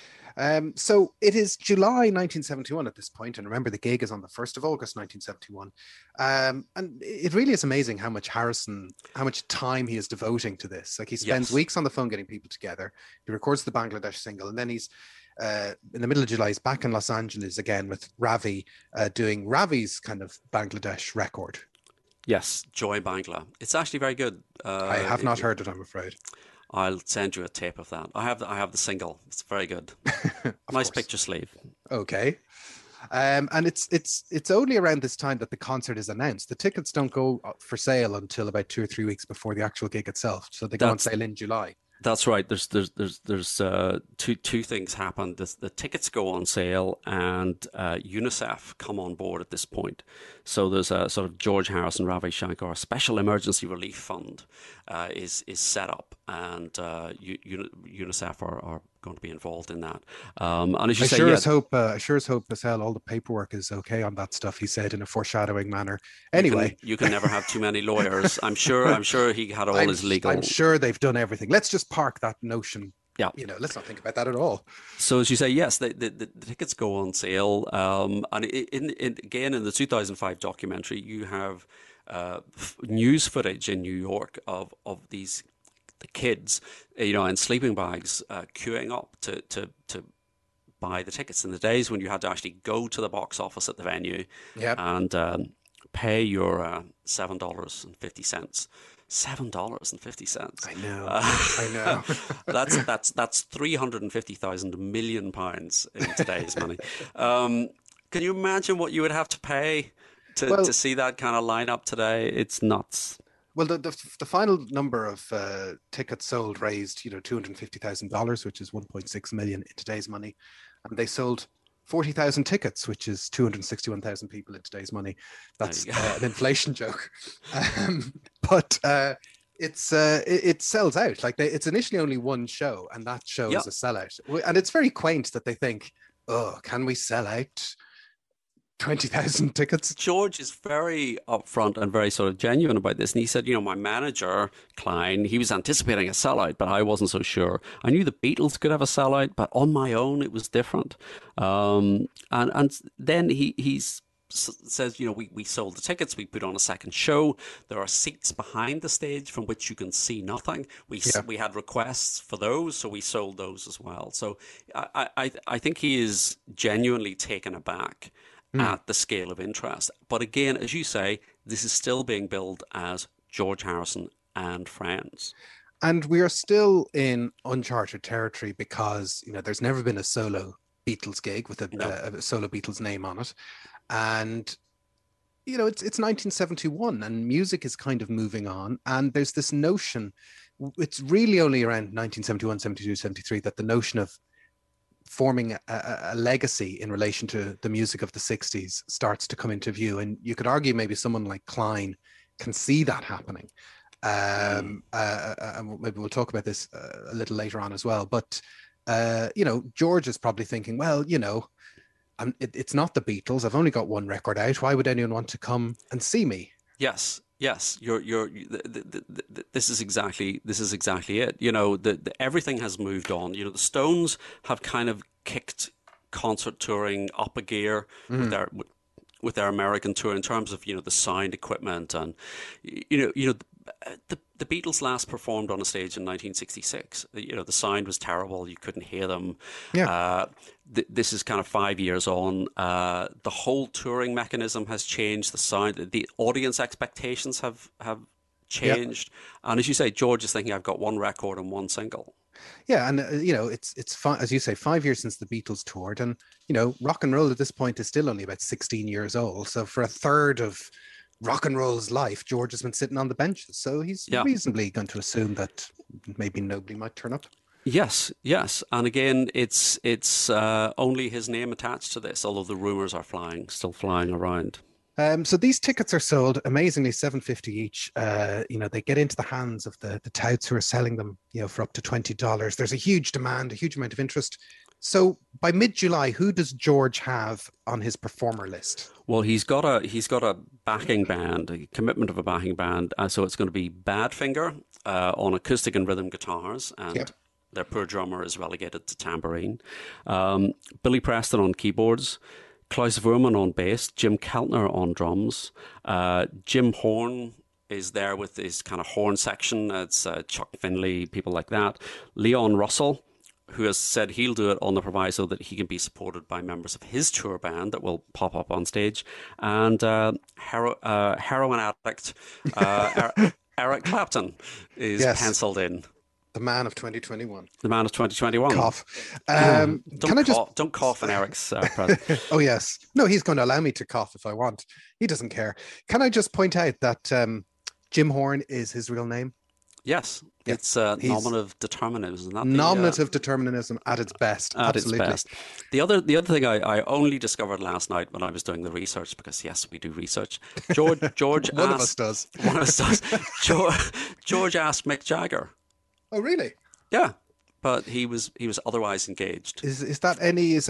So it is July 1971 at this point, and remember the gig is on the 1st of August 1971, and it really is amazing how much time he is devoting to this. Like, he spends weeks on the phone getting people together. He records the Bangladesh single, and then he's in the middle of July, he's back in Los Angeles again with Ravi, doing Ravi's kind of Bangladesh record. Yes, Joy Bangla. It's actually very good. I have not heard it, I'm afraid. I'll send you a tape of that. I have the single. It's very good. Nice picture sleeve. Okay. And it's only around this time that the concert is announced. The tickets don't go for sale until about 2 or 3 weeks before the actual gig itself. So they go on sale in July. That's right. There's two things happen. The tickets go on sale, and UNICEF come on board at this point. So there's a sort of George Harrison, Ravi Shankar Special Emergency Relief Fund is set up, and UNICEF are going to be involved in that. And as you I say, sure as hope Marcel, all the paperwork is okay on that stuff, he said in a foreshadowing manner. Anyway, you can never have too many lawyers. I'm sure he had all his legal. I'm sure they've done everything. Let's just park that notion. Yeah, let's not think about that at all. So as you say, yes, the tickets go on sale, and again in the 2005 documentary, you have news footage in New York of the kids, in sleeping bags, queuing up to buy the tickets. In the days when you had to actually go to the box office at the venue and pay your $7.50. $7.50. I know. That's 350,000 million pounds in today's money. Can you imagine what you would have to pay to see that kind of lineup today? It's nuts. Well, the final number of tickets sold raised, $250,000, which is 1.6 million in today's money, and they sold 40,000 tickets, which is 261,000 people in today's money. That's an inflation joke, but it sells out. Like it's initially only one show, and that show is a sellout. And it's very quaint that they think, oh, can we sell out 20,000 tickets? George is very upfront and very sort of genuine about this. And he said, my manager, Klein, he was anticipating a sellout, but I wasn't so sure. I knew the Beatles could have a sellout, but on my own, it was different. And then he says, we sold the tickets, we put on a second show. There are seats behind the stage from which you can see nothing. We had requests for those, so we sold those as well. So I think he is genuinely taken aback at the scale of interest. But again, as you say, this is still being billed as George Harrison and Friends. And we are still in uncharted territory because, there's never been a solo Beatles gig with a solo Beatles name on it. And, it's 1971 and music is kind of moving on. And there's this notion, it's really only around 1971, 72, 73 that the notion of forming a legacy in relation to the music of the 60s starts to come into view. And you could argue maybe someone like Klein can see that happening. And maybe we'll talk about this a little later on as well. But, George is probably thinking, well, it's not the Beatles. I've only got one record out. Why would anyone want to come and see me? Yes. This is exactly it. Everything has moved on. The Stones have kind of kicked concert touring up a gear with their American tour in terms of the sound equipment, and the Beatles last performed on a stage in 1966. The sound was terrible; you couldn't hear them. Yeah. This is kind of 5 years on. The whole touring mechanism has changed. The sound, the audience expectations have changed. Yeah. And as you say, George is thinking, I've got one record and one single. Yeah, and it's as you say, 5 years since the Beatles toured, and rock and roll at this point is still only about 16 years old. So for a third of rock and roll's life, George has been sitting on the benches. So he's reasonably going to assume that maybe nobody might turn up. Yes, and again, it's only his name attached to this, although the rumors are still flying around. So these tickets are sold amazingly $7.50 each. They get into the hands of the touts who are selling them, for up to $20. There's a huge demand, a huge amount of interest. So by mid-July, who does George have on his performer list? Well, he's got a backing band, a commitment of a backing band. So it's going to be Badfinger on acoustic and rhythm guitars, and their poor drummer is relegated to tambourine. Billy Preston on keyboards. Klaus Voormann on bass, Jim Keltner on drums, Jim Horn is there with his kind of horn section. It's Chuck Finley, people like that. Leon Russell, who has said he'll do it on the proviso that he can be supported by members of his tour band that will pop up on stage, and heroin addict Eric Clapton is penciled in. The man of 2021. The man of 2021. Cough. Don't cough in Eric's presence. Oh, yes. No, he's going to allow me to cough if I want. He doesn't care. Can I just point out that Jim Horn is his real name? Yes. Yeah. It's nominative determinism. Nominative determinism at its best. Absolutely. Its best. The other thing I only discovered last night when I was doing the research, because yes, we do research. George One of us does. One of us does. George asked Mick Jagger. Oh, really? Yeah, but he was otherwise engaged. Is that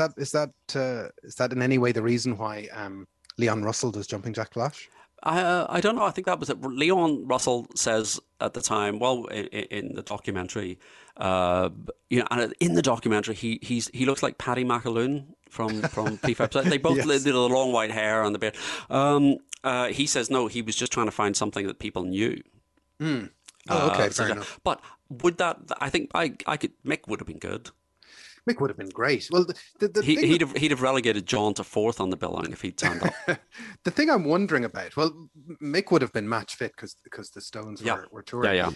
in any way the reason why Leon Russell does Jumping Jack Flash? I don't know. I think that was it. Leon Russell says at the time, well, in the documentary, and in the documentary, he looks like Paddy McAloon from Prefab. They both did the long white hair and the beard. He says no, he was just trying to find something that people knew. Mm. Oh, okay, fair enough. But would that? I think I could. Mick would have been good. Mick would have been great. Well, he'd have relegated John to fourth on the billing if he'd turned up. The thing I'm wondering about, well, Mick would have been match fit because the Stones were touring. Yeah.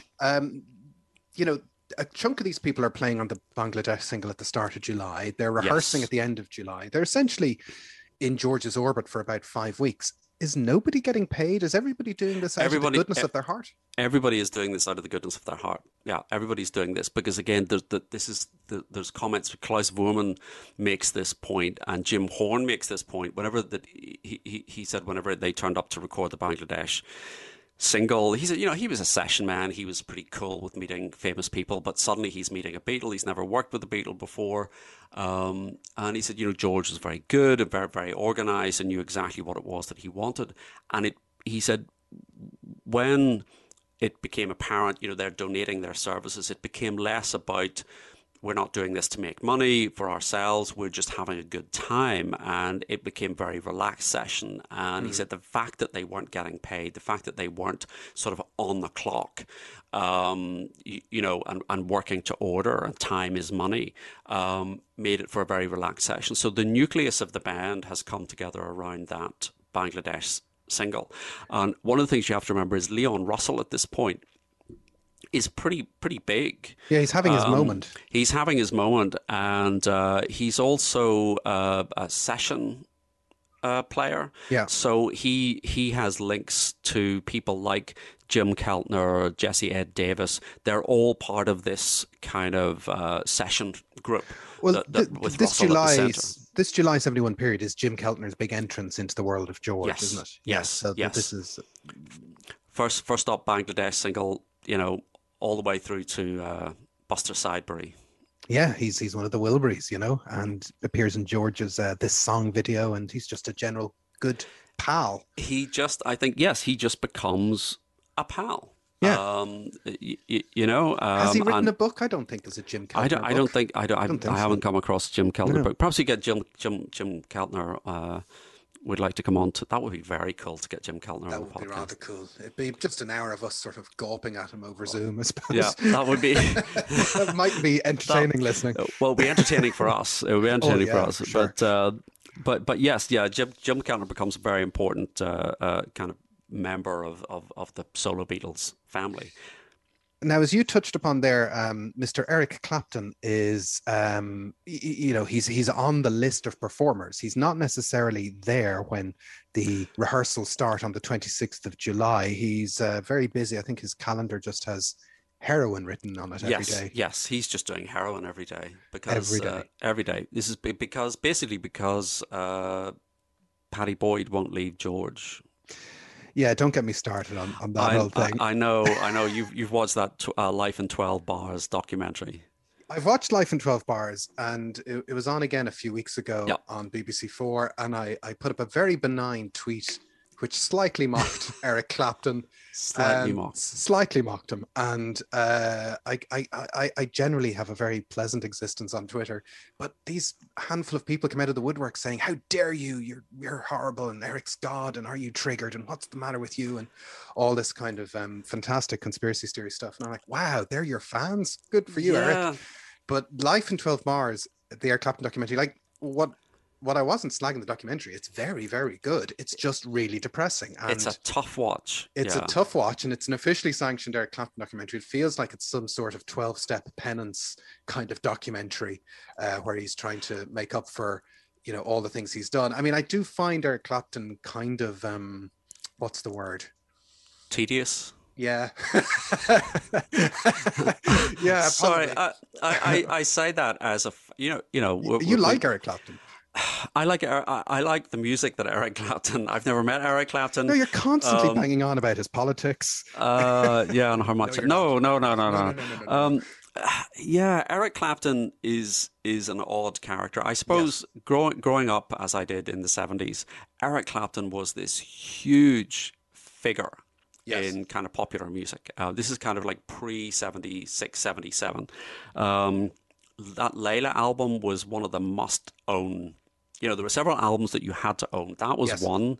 A chunk of these people are playing on the Bangladesh single at the start of July. They're rehearsing at the end of July. They're essentially in George's orbit for about 5 weeks. Is nobody getting paid? Is everybody doing this out of the goodness of their heart? Everybody is doing this out of the goodness of their heart. Yeah, everybody's doing this because again, there's comments. Klaus Voormann makes this point, and Jim Horn makes this point. Whenever he said, whenever they turned up to record the Bangladesh single. He was a session man. He was pretty cool with meeting famous people, but suddenly he's meeting a Beatle. He's never worked with a Beatle before. And he said, George was very good and very, very organized and knew exactly what it was that he wanted. And he said, when it became apparent, they're donating their services, it became less about, we're not doing this to make money for ourselves, we're just having a good time. And it became a very relaxed session. And he said the fact that they weren't getting paid, the fact that they weren't sort of on the clock, and working to order, and time is money, made it for a very relaxed session. So the nucleus of the band has come together around that Bangladesh single. And one of the things you have to remember is Leon Russell at this point is pretty big. Yeah, he's having his moment. He's having his moment, and he's also a session player. Yeah. So he has links to people like Jim Keltner, Jesse Ed Davis. They're all part of this kind of session group. Well, with this Russell at the centre. This July 71 period is Jim Keltner's big entrance into the world of George, Yes. isn't it? Yes. So Yes. this is First up Bangladesh single, all the way through to Buster Sidebury. Yeah, he's one of the Wilburys, and appears in George's This Song video, and he's just a general good pal. He just becomes a pal. Yeah. Has he written a book? I don't think there's a Jim Keltner book. I haven't come across a Jim Keltner book. Perhaps you get Jim Keltner. Would like to come on to that. Would be very cool to get Jim Keltner on the podcast. That would be rather cool. It'd be just an hour of us sort of gawping at him over Zoom, I suppose. Yeah, that would be. That might be entertaining listening. Well, it'll be entertaining for us. It will be entertaining for us. Sure. But yes, Jim Keltner becomes a very important kind of member of the solo Beatles family. Now, as you touched upon there, Mr. Eric Clapton is, he's on the list of performers. He's not necessarily there when the rehearsals start on the 26th of July. He's very busy. I think his calendar just has heroin written on it every day. Yes, he's just doing heroin every day. Every day. This is because Paddy Boyd won't leave George. Yeah, don't get me started on that whole thing. I know. You've watched that Life in 12 Bars documentary. I've watched Life in 12 Bars, and it was on again a few weeks ago on BBC4, and I put up a very benign tweet which slightly mocked Eric Clapton. Slightly mocked him. And I generally have a very pleasant existence on Twitter, but these handful of people come out of the woodwork saying, how dare you, you're horrible, and Eric's God, and are you triggered, and what's the matter with you, and all this kind of fantastic conspiracy theory stuff. And I'm like, wow, they're your fans? Good for you, Eric. But Life in 12 Bars, the Eric Clapton documentary, like what I wasn't slagging the documentary, it's very, very good. It's just really depressing. And it's a tough watch. It's a tough watch, and it's an officially sanctioned Eric Clapton documentary. It feels like it's some sort of 12-step penance kind of documentary where he's trying to make up for, all the things he's done. I mean, I do find Eric Clapton kind of, what's the word? Tedious. Yeah. Yeah. Sorry, I say that as a, you like Eric Clapton. I like the music that Eric Clapton. I've never met Eric Clapton. No, you're constantly banging on about his politics. Yeah, and how much? No. Yeah, Eric Clapton is an odd character. I suppose growing up as I did in the 70s, Eric Clapton was this huge figure in kind of popular music. This is kind of like pre-76, 77. That Layla album was one of the must-own. There were several albums that you had to own. That was one.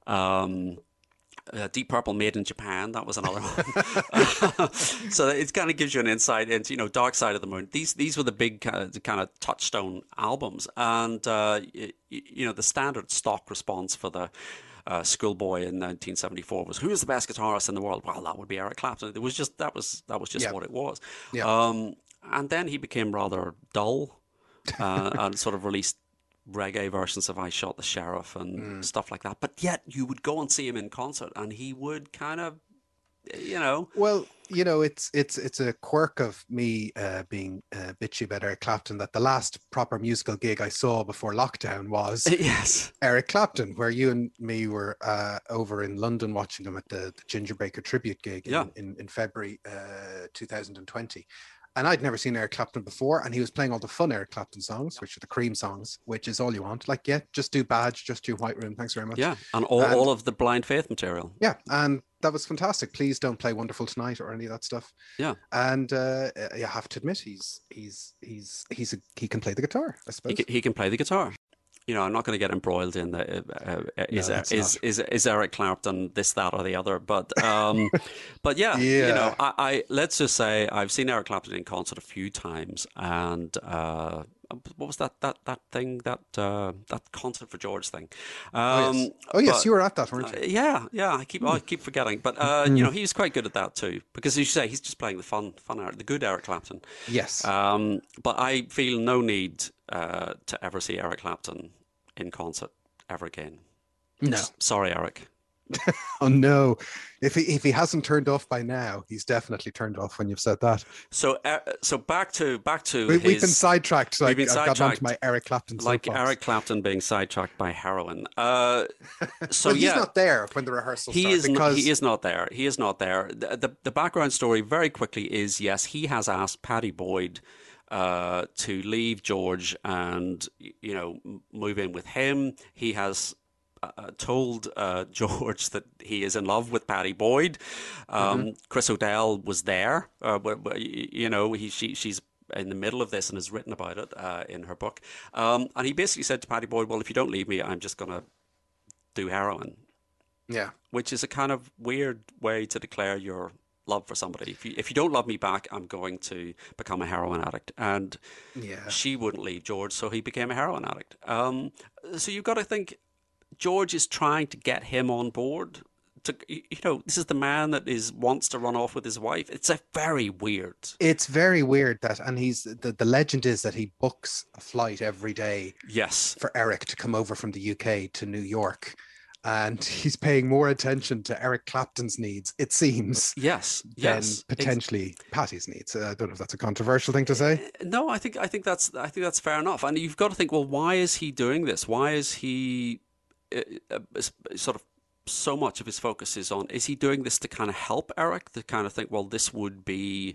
Deep Purple Made in Japan, that was another one. So it kind of gives you an insight into, Dark Side of the Moon. These were the big kind of touchstone albums. And, the standard stock response for the Schoolboy in 1974 was, who's the best guitarist in the world? Well, that would be Eric Clapton. It was just, that was just what it was. Yeah. And then he became rather dull and sort of released reggae versions of I Shot the Sheriff and stuff like that. But yet you would go and see him in concert and he would kind of you know. Well, it's a quirk of me being bitchy about Eric Clapton that the last proper musical gig I saw before lockdown was Yes. Eric Clapton, where you and me were over in London watching him at the Ginger Baker tribute gig Yeah. in February 2020. And I'd never seen Eric Clapton before, and he was playing all the fun Eric Clapton songs, which are the Cream songs, which is all you want. Like, yeah, just do Badge, just do White Room, thanks very much. Yeah, and all of the Blind Faith material. Yeah, and that was fantastic. Please don't play Wonderful Tonight or any of that stuff. Yeah, and you have to admit he can play the guitar, I suppose. He can play the guitar. You know, I'm not going to get embroiled in the is Eric Clapton this, that, or the other, but yeah, you know, I let's just say I've seen Eric Clapton in concert a few times, and what was that thing, that concert for George thing? Yes, you were at that, weren't you? Yeah, I keep forgetting, but you know, he's quite good at that too, because as you say, he's just playing the fun Eric, the good Eric Clapton. Yes. But I feel no need to ever see Eric Clapton in concert ever again. No. Sorry, Eric. Oh no! If he hasn't turned off by now, he's definitely turned off when you've said that. So back to we've been sidetracked. So I've got onto my Eric Clapton. Like Eric Clapton being sidetracked by heroin. So well, he's not there when the rehearsal starts. He is not there. He is not there. The background story very quickly is, yes, he has asked Pattie Boyd to leave George and, you know, move in with him. He has told George that he is in love with Pattie Boyd. Chris O'Dell was there. You know, she's in the middle of this and has written about it in her book. And he basically said to Pattie Boyd, well, if you don't leave me, I'm just going to do heroin. Yeah. Which is a kind of weird way to declare your love for somebody. If you don't love me back, I'm going to become a heroin addict. And she wouldn't leave George, so he became a heroin addict. So you've got to think, George is trying to get him on board. You know, this is the man that wants to run off with his wife. It's very weird. It's very weird that, and the legend is that he books a flight every day. Yes, for Eric to come over from the UK to New York, and he's paying more attention to Eric Clapton's needs, it seems. Yes, than potentially Pattie's needs. I don't know if that's a controversial thing to say. No, I think that's fair enough. And you've got to think, well, why is he doing this? Why is he sort of, so much of his focus is he doing this to kind of help Eric, to kind of think, well, this would give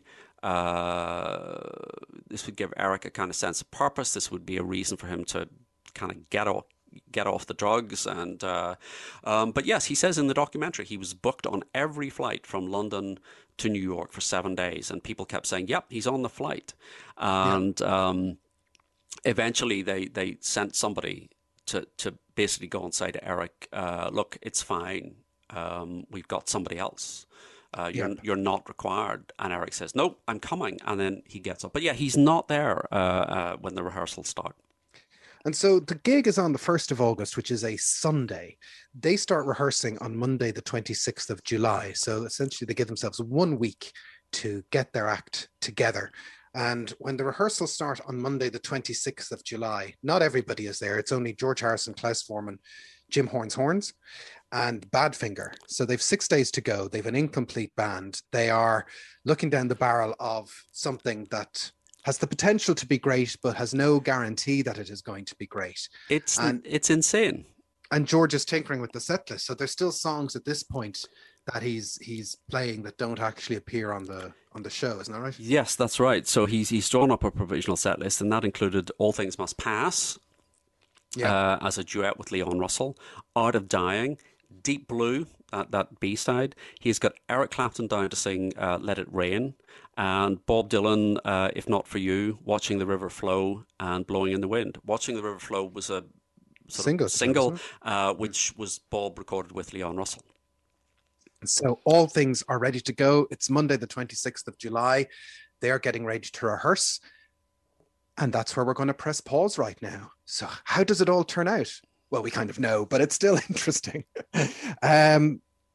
Eric a kind of sense of purpose. This would be a reason for him to kind of get off the drugs. And but yes, he says in the documentary he was booked on every flight from London to New York for 7 days, and people kept saying, yep, he's on the flight. And eventually they sent somebody to basically go and say to Eric, look, it's fine. We've got somebody else. You're not required. And Eric says, nope, I'm coming. And then he gets up. But yeah, he's not there when the rehearsals start. And so the gig is on the 1st of August, which is a Sunday. They start rehearsing on Monday, the 26th of July. So essentially they give themselves 1 week to get their act together. And when the rehearsals start on Monday, the 26th of July, not everybody is there. It's only George Harrison, Klaus Forman, Jim Horns, and Badfinger. So they've 6 days to go. They've an incomplete band. They are looking down the barrel of something that has the potential to be great, but has no guarantee that it is going to be great. It's insane. And George is tinkering with the set list. So there's still songs at this point that he's playing that don't actually appear on the show, isn't that right? Yes, that's right. So he's drawn up a provisional set list, and that included All Things Must Pass as a duet with Leon Russell, Art of Dying, Deep Blue, that B-side. He's got Eric Clapton down to sing Let It Rain, and Bob Dylan, If Not For You, Watching the River Flow, and Blowing in the Wind. Watching the River Flow was a single which was Bob recorded with Leon Russell. So all things are ready to go. It's Monday, the 26th of July. They're getting ready to rehearse. And that's where we're going to press pause right now. So how does it all turn out? Well, we kind of know, but it's still interesting.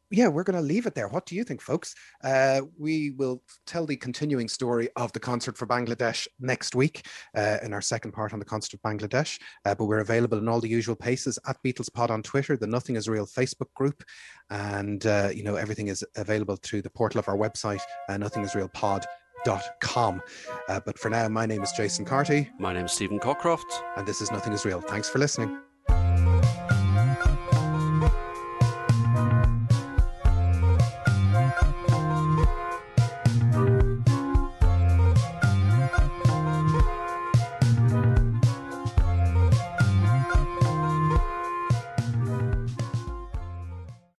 yeah, we're going to leave it there. What do you think, folks? We will tell the continuing story of the concert for Bangladesh next week in our second part on the concert of Bangladesh. But we're available in all the usual places at BeatlesPod on Twitter, the Nothing Is Real Facebook group, and everything is available through the portal of our website, nothingisrealpod.com. But for now, my name is Jason Carty. My name is Stephen Cockcroft. And this is Nothing Is Real. Thanks for listening.